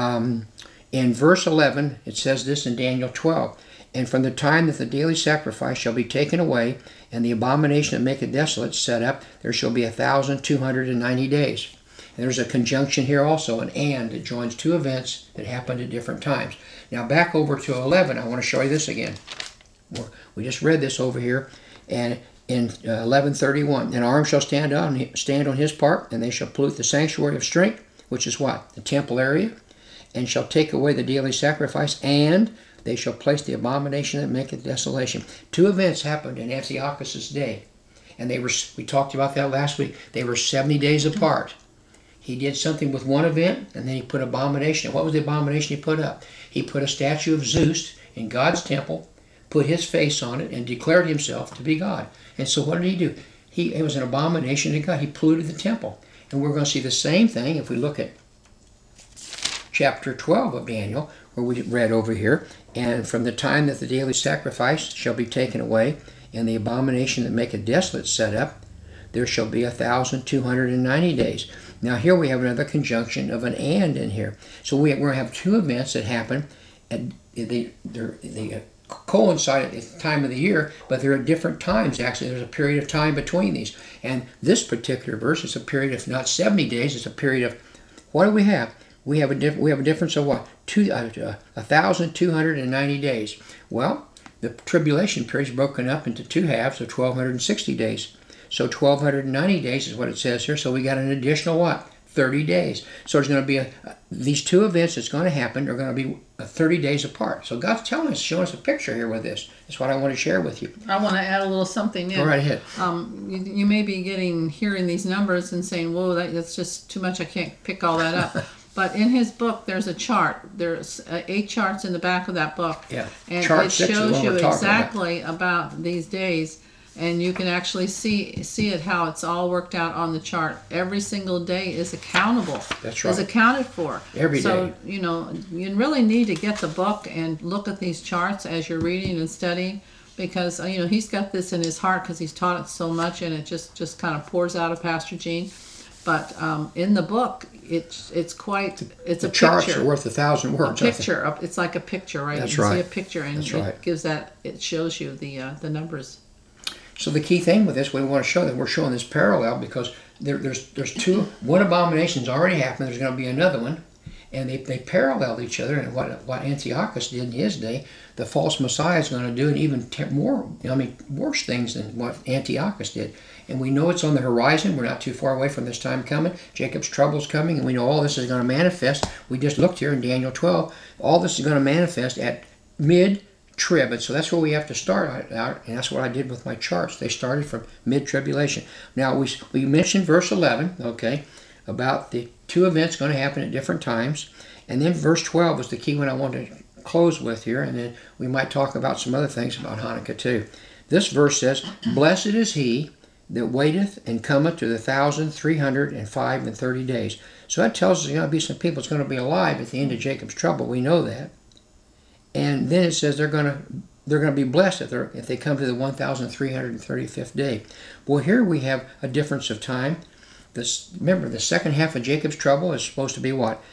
In verse 11, it says this in Daniel 12, "And from the time that the daily sacrifice shall be taken away, and the abomination that maketh desolate set up, there shall be 1,290 days." And there's a conjunction here also, an "and" that joins 2 events that happened at different times. Now back over to 11, I want to show you this again. We just read this over here, and in 11:31, "An arm shall stand on his part, and they shall pollute the sanctuary of strength," which is what? The temple area, "and shall take away the daily sacrifice, and they shall place the abomination that maketh desolation." 2 events happened in Antiochus' day, and we talked about that last week. They were 70 days apart. He did something with one event, and then he put abomination. What was the abomination he put up? He put a statue of Zeus in God's temple, put his face on it, and declared himself to be God. And so what did he do? It was an abomination to God. He polluted the temple. And we're going to see the same thing if we look at chapter 12 of Daniel, where we read over here, "And from the time that the daily sacrifice shall be taken away, and the abomination that maketh desolate set up, there shall be 1,290 days." Now here we have another conjunction of an and in here. So we're going to have two events that happen, and they coincide at the time of the year, but they're at different times. Actually, there's a period of time between these. And this particular verse is a period of not 70 days. It's a period of, what do we have? We have a difference of what? 1,290 days. Well, the tribulation period is broken up into two halves of 1,260 days. So 1,290 days is what it says here. So we got an additional what? 30 days. So there's going to be these two events that's going to happen are going to be 30 days apart. So God's telling us, showing us a picture here with this. That's what I want to share with you. I want to add a little something in. Go right ahead. You may be hearing these numbers and saying, whoa, that's just too much. I can't pick all that up. But in his book, there's a chart. There's 8 charts in the back of that book. Yeah. And Chart it 6 is shows what you we're talking exactly about these days. And you can actually see it, how it's all worked out on the chart. Every single day is accountable. That's right. Is accounted for. Every so, day. You really need to get the book and look at these charts as you're reading and studying, because, he's got this in his heart because he's taught it so much, and it just kind of pours out of Pastor Gene. But in the book, it's a The charts picture. are worth 1,000 words. A picture. It's like a picture, right? That's you can right. see a picture, and That's right. it shows you the numbers. So the key thing with this, we want to show that we're showing this parallel because there's two. One abomination's already happened. There's going to be another one, and they parallel each other. And what Antiochus did in his day, the false Messiah is going to do, and even worse things than what Antiochus did. And we know it's on the horizon. We're not too far away from this time coming. Jacob's trouble's coming, and we know all this is going to manifest. We just looked here in Daniel 12. All this is going to manifest at mid-trib. And so that's where we have to start out, and that's what I did with my charts. They started from mid-tribulation. Now, we mentioned verse 11, okay, about the two events going to happen at different times. And then verse 12 was the key one I wanted to close with here, and then we might talk about some other things about Hanukkah too. This verse says, "Blessed is he that waiteth and cometh to the 1,305 days." So that tells us there's going to be some people that's going to be alive at the end of Jacob's trouble. We know that. And then it says they're going to be blessed if they come to the 1,335th day. Well, here we have a difference of time. Remember, the second half of Jacob's trouble is supposed to be what?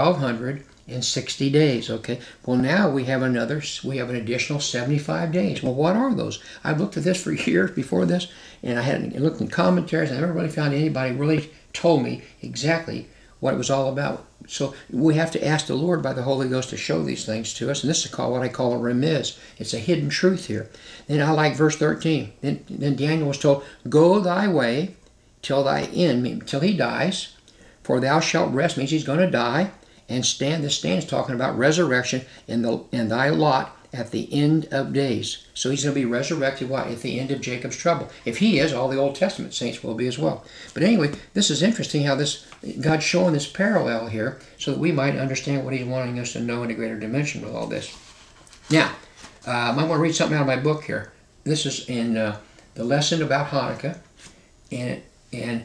1,260 days, okay? Well, now we have an additional 75 days. Well, what are those? I've looked at this for years before this, and I had looked in commentaries, and I never really found anybody really told me exactly what it was all about. So we have to ask the Lord by the Holy Ghost to show these things to us, and this is what I call a remiz. It's a hidden truth here. Then I like verse 13. Then Daniel was told, "Go thy way till thy end," till he dies, "for thou shalt rest," means he's going to die, "and stand." This stand is talking about resurrection in thy lot at the end of days. So he's going to be resurrected at the end of Jacob's trouble. If he is, all the Old Testament saints will be as well. But anyway, this is interesting how God's showing this parallel here so that we might understand what he's wanting us to know in a greater dimension with all this. Now, I'm going to read something out of my book here. This is in the lesson about Hanukkah, and I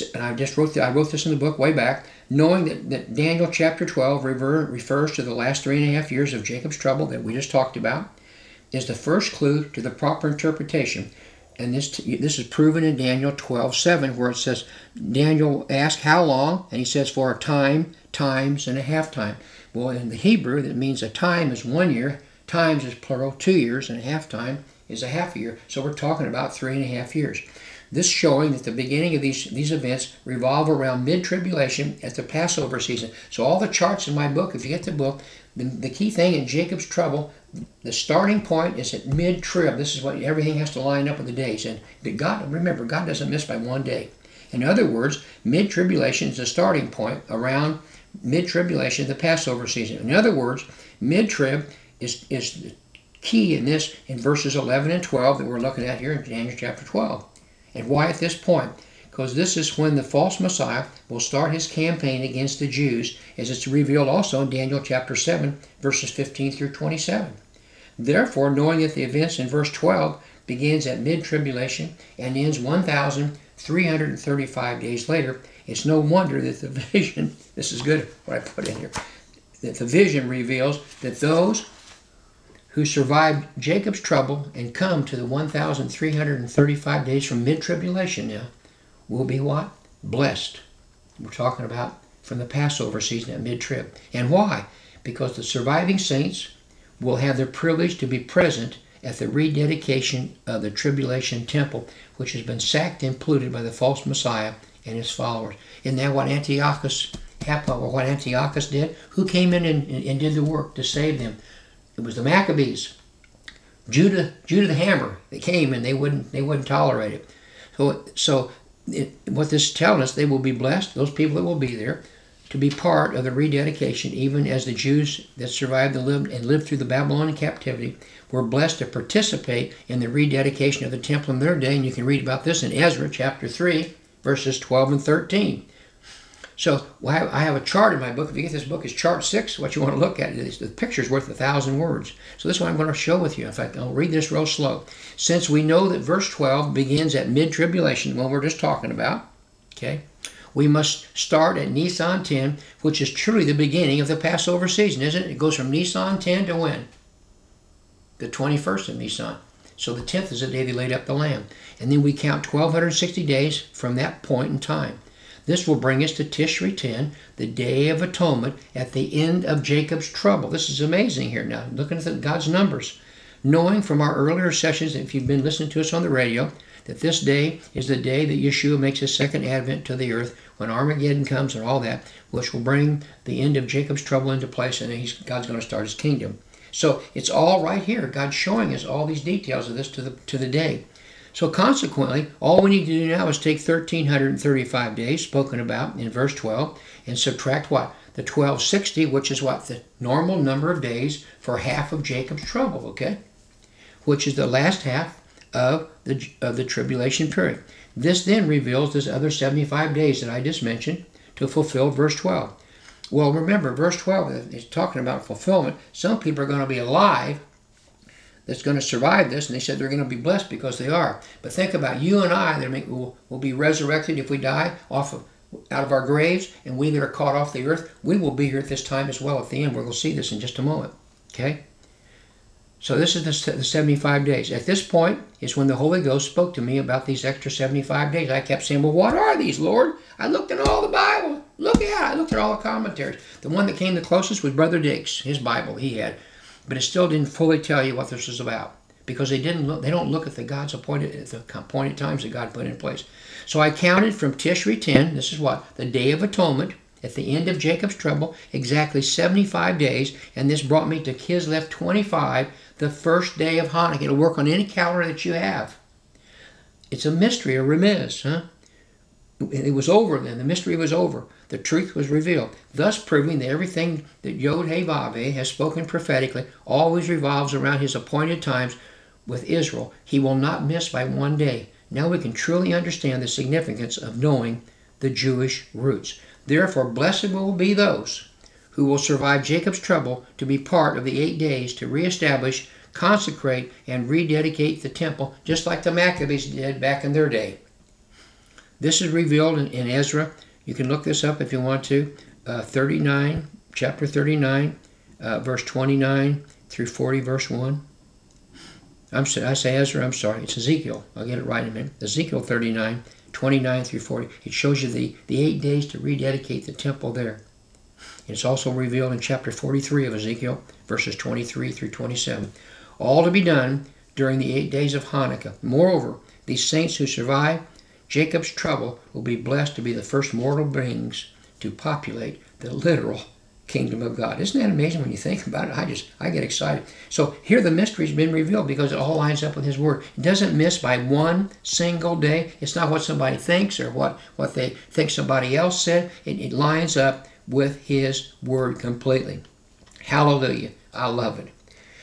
wrote this in the book way back, knowing that Daniel chapter 12 refers to the last 3.5 years of Jacob's trouble that we just talked about, is the first clue to the proper interpretation. And this is proven in Daniel 12:7, where it says, Daniel asked how long, and he says for a time, times, and a half time. Well, in the Hebrew, that means a time is 1 year, times is plural, 2 years, and a half time is a half a year. So we're talking about 3.5 years. This showing that the beginning of these events revolve around mid-tribulation at the Passover season. So all the charts in my book, if you get the book, the key thing in Jacob's trouble, the starting point is at mid-trib. This is what everything has to line up with the days. And remember, God doesn't miss by 1 day. In other words, mid-tribulation is the starting point around mid-tribulation, the Passover season. In other words, mid-trib is the key in this in verses 11 and 12 that we're looking at here in Daniel chapter 12. And why at this point? Because this is when the false Messiah will start his campaign against the Jews, as it's revealed also in Daniel chapter 7, verses 15 through 27. Therefore, knowing that the events in verse 12 begins at mid-tribulation and ends 1,335 days later, it's no wonder that the vision, this is good what I put in here, that the vision reveals that those who survived Jacob's trouble and come to the 1,335 days from mid-tribulation now will be what? Blessed. We're talking about from the Passover season at mid-trib. And why? Because the surviving saints will have the privilege to be present at the rededication of the tribulation temple, which has been sacked and polluted by the false Messiah and his followers. Isn't that what Antiochus happened, or what Antiochus did? Who came in and did the work to save them? It was the Maccabees. Judah the Hammer. They came and they wouldn't tolerate it. What this is telling us, they will be blessed, those people that will be there, to be part of the rededication, even as the Jews that survived and lived through the Babylonian captivity were blessed to participate in the rededication of the temple in their day. And you can read about this in Ezra chapter 3, verses 12 and 13. So I have a chart in my book. If you get this book, it's chart 6. What you want to look at is the picture's worth 1,000 words. So this is what I'm going to show with you. In fact, I'll read this real slow. Since we know that verse 12 begins at mid-tribulation, what we're just talking about, okay, we must start at Nisan 10, which is truly the beginning of the Passover season, isn't it? It goes from Nisan 10 to when? The 21st of Nisan. So the 10th is the day they laid up the lamb. And then we count 1,260 days from that point in time. This will bring us to Tishri 10, the Day of Atonement, at the end of Jacob's trouble. This is amazing here now, looking at God's numbers. Knowing from our earlier sessions, if you've been listening to us on the radio, that this day is the day that Yeshua makes his second advent to the earth, when Armageddon comes and all that, which will bring the end of Jacob's trouble into place, and then God's going to start his kingdom. So it's all right here. God's showing us all these details of this to the day. So consequently, all we need to do now is take 1,335 days, spoken about in verse 12, and subtract what? The 1,260, which is what? The normal number of days for half of Jacob's trouble, okay? Which is the last half of the tribulation period. This then reveals this other 75 days that I just mentioned to fulfill verse 12. Well, remember, verse 12 is talking about fulfillment. Some people are going to be alive that's going to survive this, and they said they're going to be blessed because they are. But think about you and I that will be resurrected if we die out of our graves, and we that are caught off the earth, we will be here at this time as well at the end. We're going to see this in just a moment. Okay? So this is the 75 days. At this point is when the Holy Ghost spoke to me about these extra 75 days. I kept saying, well, what are these, Lord? I looked in all the Bible. Look at it. I looked at all the commentaries. The one that came the closest was Brother Diggs, his Bible he had. But it still didn't fully tell you what this was about, because they don't look at the appointed times that God put in place. So I counted from Tishri 10, this is what? The Day of Atonement, at the end of Jacob's trouble, exactly 75 days, and this brought me to Kislev 25, the first day of Hanukkah. It'll work on any calendar that you have. It's a mystery, a remiz, huh? It was over then. The mystery was over. The truth was revealed, thus proving that everything that Yod-Heh-Vav-Heh has spoken prophetically always revolves around his appointed times with Israel. He will not miss by one day. Now we can truly understand the significance of knowing the Jewish roots. Therefore, blessed will be those who will survive Jacob's trouble to be part of the 8 days to reestablish, consecrate, and rededicate the temple, just like the Maccabees did back in their day. This is revealed in Ezra. You can look this up if you want to. Chapter 39, verse 29 through 40, verse 1. I say Ezra, I'm sorry. It's Ezekiel. I'll get it right in a minute. Ezekiel 39, 29 through 40. It shows you the 8 days to rededicate the temple there. It's also revealed in chapter 43 of Ezekiel, verses 23 through 27. All to be done during the 8 days of Hanukkah. Moreover, these saints who survive Jacob's trouble will be blessed to be the first mortal beings to populate the literal kingdom of God. Isn't that amazing when you think about it? I get excited. So here the mystery's been revealed because it all lines up with his word. It doesn't miss by one single day. It's not what somebody thinks or what they think somebody else said. It lines up with his word completely. Hallelujah. I love it.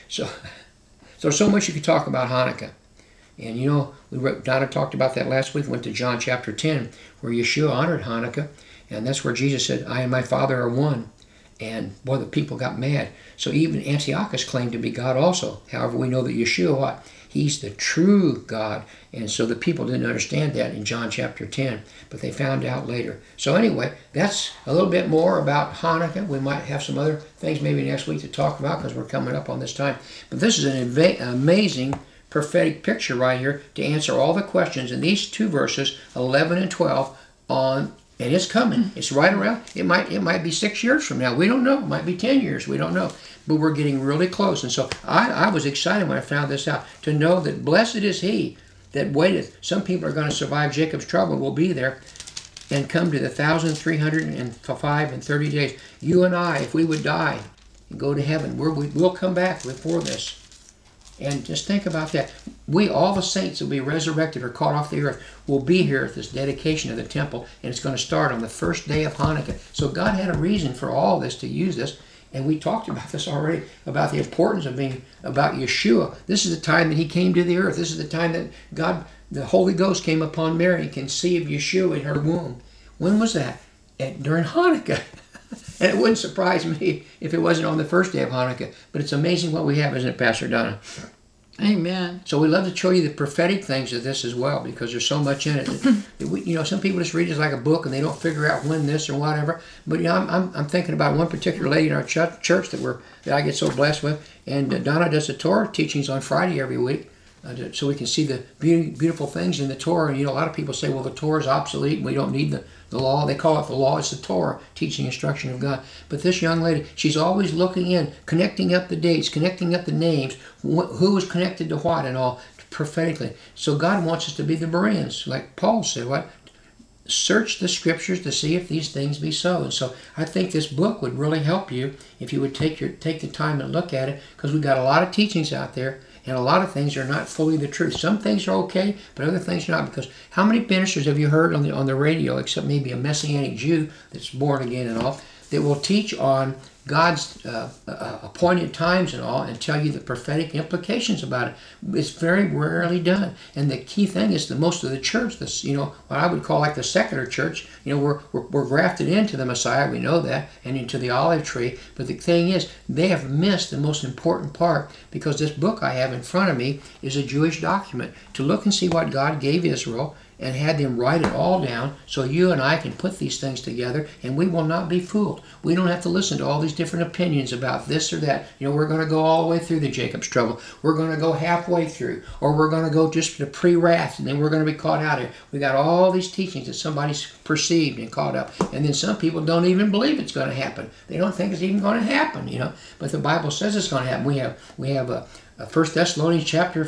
So much you could talk about Hanukkah. And you know, Donna talked about that last week. Went to John chapter 10, where Yeshua honored Hanukkah, and that's where Jesus said, I and my Father are one. And boy, the people got mad. So even Antiochus claimed to be God also. However, we know that Yeshua, what? He's the true God. And so the people didn't understand that in John chapter 10, but they found out later. So anyway, that's a little bit more about Hanukkah. We might have some other things maybe next week to talk about because we're coming up on this time. But this is an amazing prophetic picture right here to answer all the questions in these two verses, 11 and 12, on And it's coming. It's right around. It might be 6 years from now. We don't know. It might be 10 years. We don't know. But we're getting really close. And so I was excited when I found this out, to know that blessed is he that waiteth. Some people are going to survive Jacob's trouble, will be there, and come to the 1,305 and 30 days. You and I, if we would die and go to heaven, we'll come back before this. And just think about that. All the saints will be resurrected or caught off the earth, will be here at this dedication of the temple, and it's going to start on the first day of Hanukkah. So God had a reason for all this, to use this, and we talked about this already, about the importance of being about Yeshua. This is the time that he came to the earth. This is the time that God, the Holy Ghost, came upon Mary and conceived Yeshua in her womb. When was that? During Hanukkah. And it wouldn't surprise me if it wasn't on the first day of Hanukkah. But it's amazing what we have, isn't it, Pastor Donna? Amen. So we love to show you the prophetic things of this as well, because there's so much in it. Some people just read it like a book and they don't figure out when this or whatever. But I'm thinking about one particular lady in our church that I get so blessed with, and Donna does the Torah teachings on Friday every week, so we can see the beautiful things in the Torah. And a lot of people say, well, the Torah is obsolete and we don't need the law. They call it the law. It's the Torah, teaching instruction of God. But this young lady, she's always looking in, connecting up the dates, connecting up the names, who was connected to what and all, prophetically. So God wants us to be the Bereans, like Paul said, what? Search the scriptures to see if these things be so. And so I think this book would really help you if you would take the time and look at it, because we've got a lot of teachings out there, and a lot of things are not fully the truth. Some things are okay, but other things are not. Because how many ministers have you heard on the radio, except maybe a Messianic Jew that's born again and all, that will teach on God's appointed times and all, and tell you the prophetic implications about it? It's very rarely done. And the key thing is that most of the church, what I would call like the secular church, we're grafted into the Messiah, we know that, and into the olive tree. But the thing is, they have missed the most important part, because this book I have in front of me is a Jewish document to look and see what God gave Israel, and had them write it all down, so you and I can put these things together, and we will not be fooled. We don't have to listen to all these different opinions about this or that. We're going to go all the way through the Jacob's trouble. We're going to go halfway through, or we're going to go just to pre-wrath, and then we're going to be caught out here. We got all these teachings that somebody's perceived and caught up, and then some people don't even believe it's going to happen. They don't think it's even going to happen, But the Bible says it's going to happen. We have a 1 Thessalonians chapter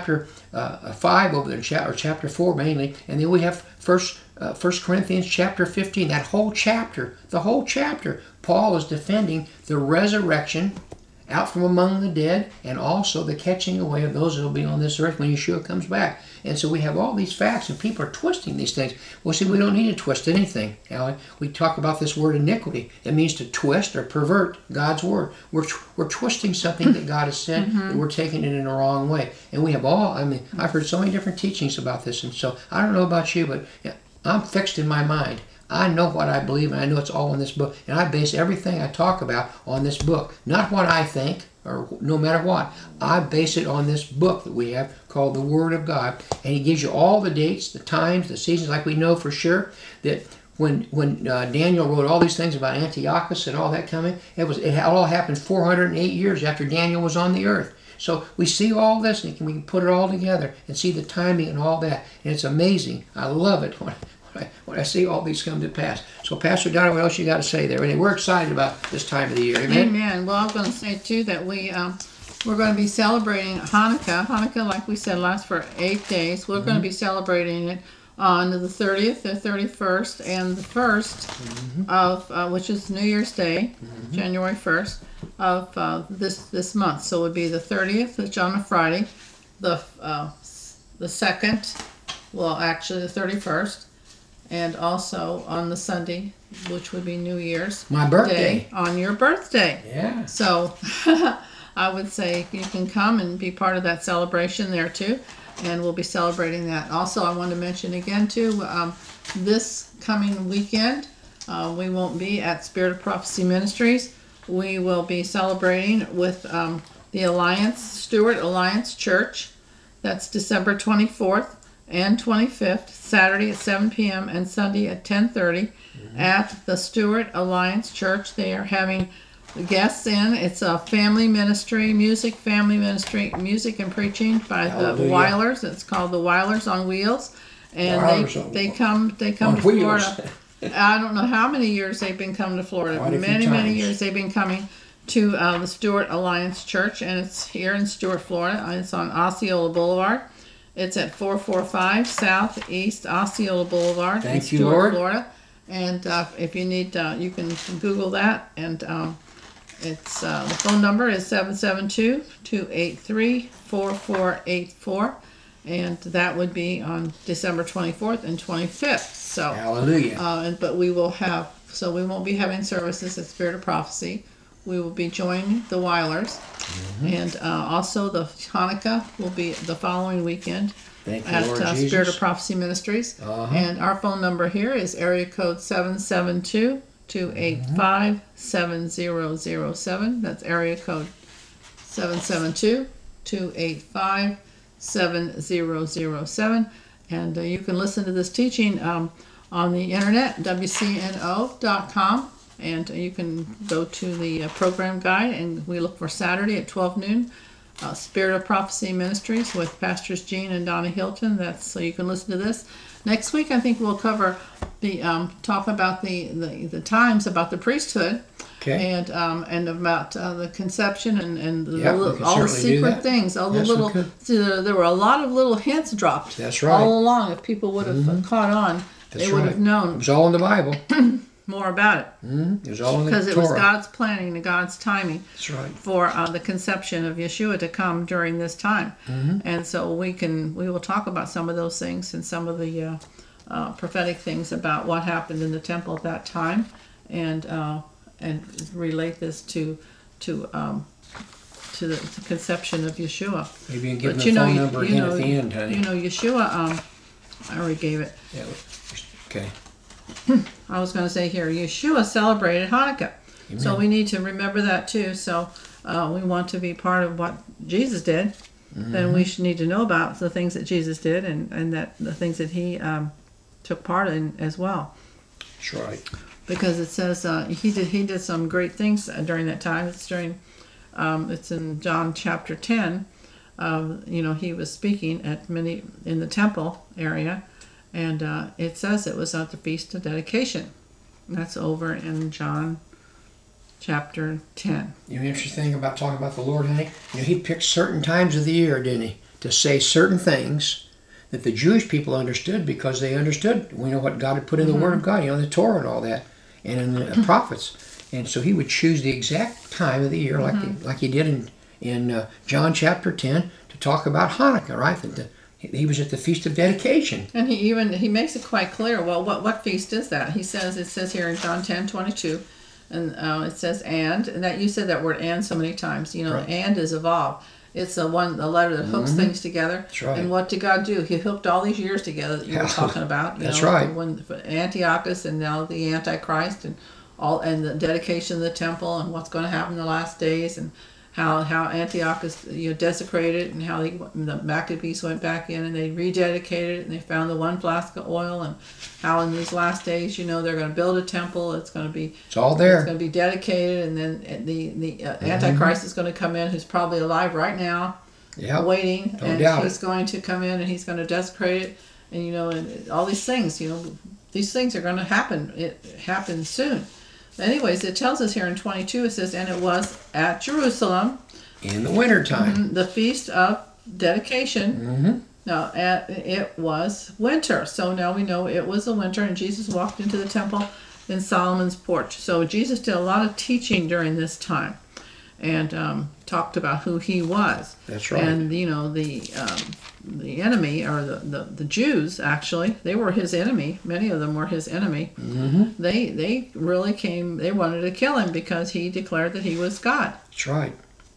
5 over there, or chapter 4 mainly, and then we have 1 Corinthians chapter 15. That whole chapter, the whole chapter, Paul is defending the resurrection out from among the dead, and also the catching away of those that will be on this earth when Yeshua comes back. And so we have all these facts, and people are twisting these things. Well, see, we don't need to twist anything, Alan. We talk about this word iniquity. It means to twist or pervert God's word. We're twisting something that God has said, and we're taking it in the wrong way. And we have I've heard so many different teachings about this, and so I don't know about you, but I'm fixed in my mind. I know what I believe, and I know it's all in this book. And I base everything I talk about on this book. Not what I think, or no matter what. I base it on this book that we have called the Word of God. And he gives you all the dates, the times, the seasons, like we know for sure that when Daniel wrote all these things about Antiochus and all that coming, it all happened 408 years after Daniel was on the earth. So we see all this, and we can put it all together and see the timing and all that. And it's amazing. I love it when I see all these come to pass. So, Pastor Donna, what else you got to say there? And we're excited about this time of the year. Amen? Amen. Well, I'm going to say, too, that we're going to be celebrating Hanukkah. Hanukkah, like we said, lasts for 8 days. We're going to be celebrating it on the 30th, the 31st, and the 1st of, which is New Year's Day, January 1st, of this month. So it would be the 30th, which on a Friday, the 2nd, well, actually the 31st, and also on the Sunday, which would be New Year's. My birthday. Day, on your birthday. Yeah. So I would say you can come and be part of that celebration there too, and we'll be celebrating that. Also, I want to mention again too, this coming weekend, we won't be at Spirit of Prophecy Ministries. We will be celebrating with the Stewart Alliance Church. That's December 24th and 25th, Saturday at 7 p.m. and Sunday at 10:30 at the Stewart Alliance Church. They are having guests in. It's a family ministry, music and preaching by the Weilers. It's called the Weilers on Wheels, and they come to Florida. I don't know how many years they've been coming to Florida. Quite a few Many times. years they've been coming to the Stewart Alliance Church, and it's here in Stewart, Florida. It's on Osceola Boulevard. It's at 445 Southeast Osceola Boulevard in Thank you, Stewart, Lord. Florida. And if you need, you can Google that. And it's the phone number is 772-283-4484. And that would be on December 24th and 25th. So, Hallelujah. but we will have, so we won't be having services at Spirit of Prophecy. We will be joining the Weilers. And also the Hanukkah will be the following weekend Thank you, at Lord Jesus. Spirit of Prophecy Ministries. And our phone number here is area code 772-285-7007. That's area code 772-285-7007. And you can listen to this teaching on the internet, WCNO.com. And you can go to the program guide, and we look for Saturday at 12 noon. Spirit of Prophecy Ministries with Pastors Gene and Donna Hilton. That's so you can listen to this. Next week, I think we'll cover the talk about the times about the priesthood, Okay. and about the conception and the Yeah, we little, can all the certainly do secret that. things, all the Yes, we little. could. See, there were a lot of little hints dropped. That's right. All along, if people would have caught on, That's they would right. have It known was all in the Bible. more about it, It was all in the because it was Torah. God's planning and God's timing That's right. for the conception of Yeshua to come during this time. And so we will talk about some of those things and some of the prophetic things about what happened in the temple at that time, and relate this to the conception of Yeshua. Maybe you can give But them the phone number again at the end, honey. You know, Yeshua. I already gave it. Yeah. Okay. I was going to say here, Yeshua celebrated Hanukkah. So we need to remember that too. So we want to be part of what Jesus did. Then we should need to know about the things that Jesus did, and that the things that he took part in as well. That's right. Because it says he did some great things during that time. It's in John chapter 10. He was speaking at many in the temple area. And it says it was at the Feast of Dedication. That's over in John chapter 10. You know, the interesting thing about talking about the Lord, honey, he picked certain times of the year, didn't he, to say certain things that the Jewish people understood, because they understood. We know what God had put in the Word of God, the Torah and all that, and in the prophets. And so he would choose the exact time of the year, like he did in John chapter 10, to talk about Hanukkah, right? He was at the Feast of Dedication. And he makes it quite clear. Well, what feast is that? It says here in John 10:22, and it says and that you said that word and so many times. Right. And is evolved. It's the letter that hooks things together. That's right. And what did God do? He hooked all these years together that you were talking about. That's right. When Antiochus and now the Antichrist and the dedication of the temple and what's going to happen in the last days, and how Antiochus desecrated, and how the Maccabees went back in and they rededicated it, and they found the one flask of oil, and how in these last days they're going to build a temple. It's going to be all there. It's going to be dedicated, and then the Antichrist is going to come in, who's probably alive right now, waiting, Don't and doubt he's going to come in and he's going to desecrate it, and and all these things. These things are going to happen. It happens soon. Anyways, it tells us here in 22, it says, and it was at Jerusalem In the wintertime. the Feast of Dedication. Now, it was winter. So now we know it was a winter, and Jesus walked into the temple in Solomon's porch. So Jesus did a lot of teaching during this time, and talked about who he was. That's right. And, the enemy, or the Jews, actually, they were his enemy. Many of them were his enemy. They really they wanted to kill him because he declared that he was God. That's right.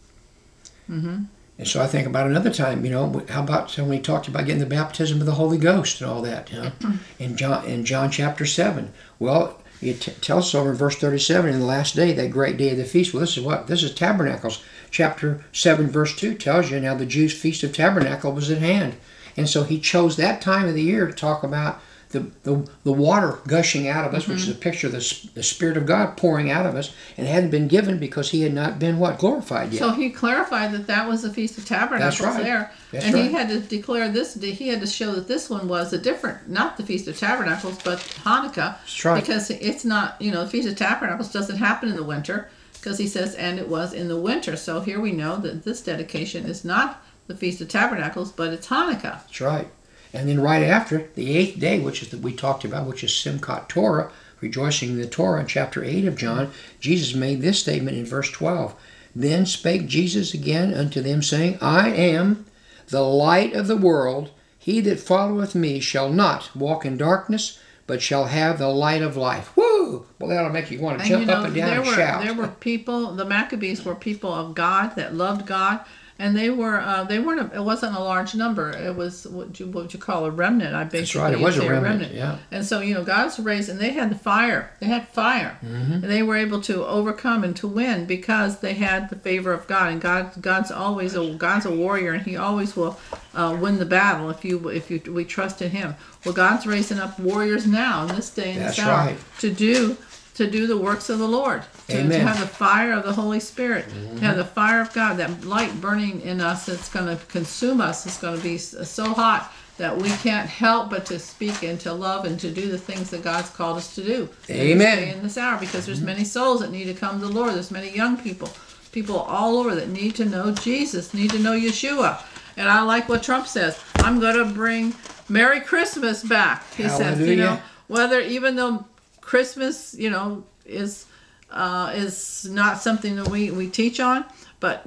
And so I think about another time, how about when we talked about getting the baptism of the Holy Ghost and all that, in John chapter 7. Well, it tells us over in verse 37, in the last day, that great day of the feast. Well, this is Tabernacles. Chapter 7, verse 2 tells you now the Jews' Feast of Tabernacle was at hand. And so he chose that time of the year to talk about the water gushing out of us, which is a picture of the Spirit of God pouring out of us, and it hadn't been given because he had not been what? Glorified yet. So he clarified that was the Feast of Tabernacles That's right. there. That's and right. he had to declare this, he had to show that this one was a different, not the Feast of Tabernacles, but Hanukkah. That's right. Because it's not, the Feast of Tabernacles doesn't happen in the winter, because he says, and it was in the winter. So here we know that this dedication is not the Feast of Tabernacles, but it's Hanukkah. That's right. And then right after, the 8th day, which is that we talked about, which is Simchat Torah, rejoicing in the Torah, in chapter 8 of John, Jesus made this statement in verse 12. Then spake Jesus again unto them, saying, I am the light of the world. He that followeth me shall not walk in darkness, but shall have the light of life. Woo! Well, that'll make you want to jump up and down and shout. There were people, the Maccabees were people of God that loved God. And they weren't. It wasn't a large number. It was what you call a remnant. I basically That's right. It was a say remnant. Yeah. And so God's raised, and they had the fire. They had fire, and they were able to overcome and to win because they had the favor of God. And God's a warrior, and He always will win the battle if we trust in Him. Well, God's raising up warriors now in this day and this hour right. to do the works of the Lord, to have the fire of the Holy Spirit, to have the fire of God, that light burning in us that's going to consume us. It's going to be so hot that we can't help but to speak and to love and to do the things that God's called us to do. Amen. In this hour, because there's many souls that need to come to the Lord. There's many young people all over that need to know Jesus, need to know Yeshua. And I like what Trump says. I'm going to bring Merry Christmas back. He Hallelujah. says, whether even though Christmas, is not something that we teach on, but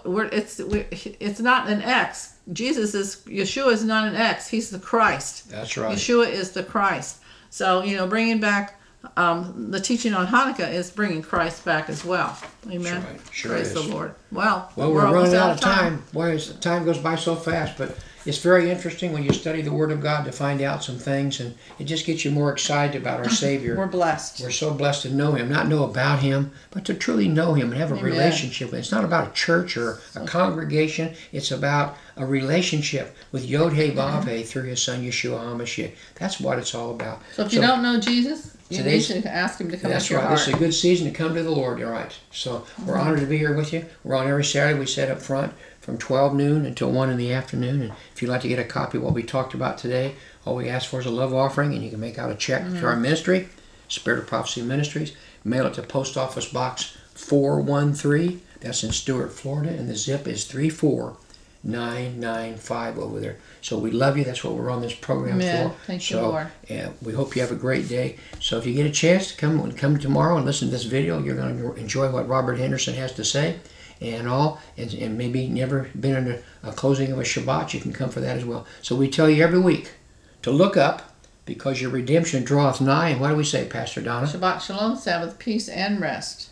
it's not an X. Yeshua is not an X. He's the Christ. That's right. Yeshua is the Christ. So bringing back the teaching on Hanukkah is bringing Christ back as well. Amen. That's right. Sure Praise is. the Lord. Well, We're almost running out of time. Boy, time goes by so fast, but it's very interesting when you study the Word of God to find out some things, and it just gets you more excited about our Savior. We're blessed. We're so blessed to know Him, not know about Him, but to truly know Him and have a Amen. relationship. It's not about a church or a congregation. It's about a relationship with Yod-Heh-Vav-Heh through His Son Yeshua HaMashiach. That's what it's all about. So if you don't know Jesus, you need to ask Him to come That's into your right. heart. This is a good season to come to the Lord. All right. So we're honored to be here with you. We're on every Saturday. We set up front from 12 noon until 1 in the afternoon. And if you'd like to get a copy of what we talked about today, all we ask for is a love offering, and you can make out a check to our ministry, Spirit of Prophecy Ministries. Mail it to Post Office Box 413. That's in Stuart, Florida, and the zip is 34995 over there. So we love you. That's what we're on this program Amen. for. Thank you, Lord. We hope you have a great day. So if you get a chance to come tomorrow and listen to this video, you're going to enjoy what Robert Henderson has to say and maybe never been in a closing of a Shabbat, you can come for that as well. So we tell you every week to look up because your redemption draweth nigh. And what do we say, Pastor Donna? Shabbat Shalom, Sabbath, peace, and rest.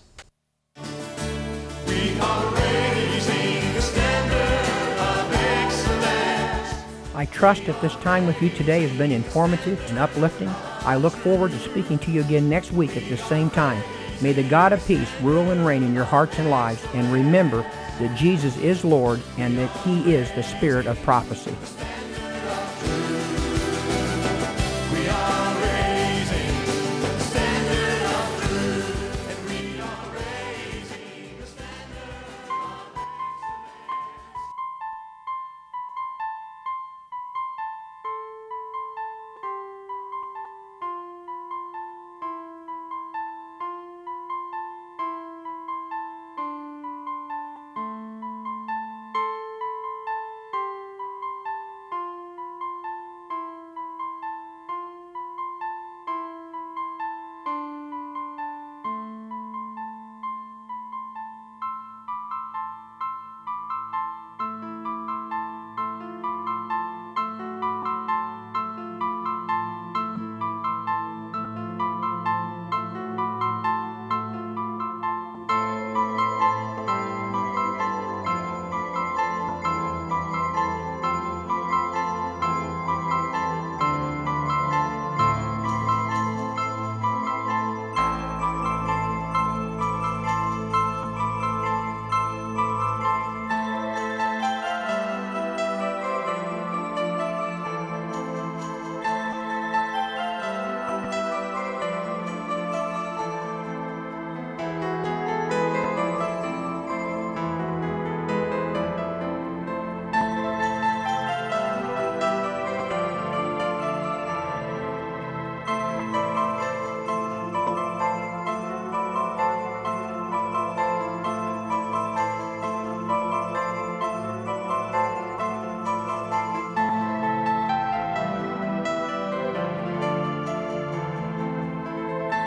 We are raising the standard of excellence. I trust that this time with you today has been informative and uplifting. I look forward to speaking to you again next week at this same time. May the God of peace rule and reign in your hearts and lives, and remember that Jesus is Lord and that He is the Spirit of prophecy.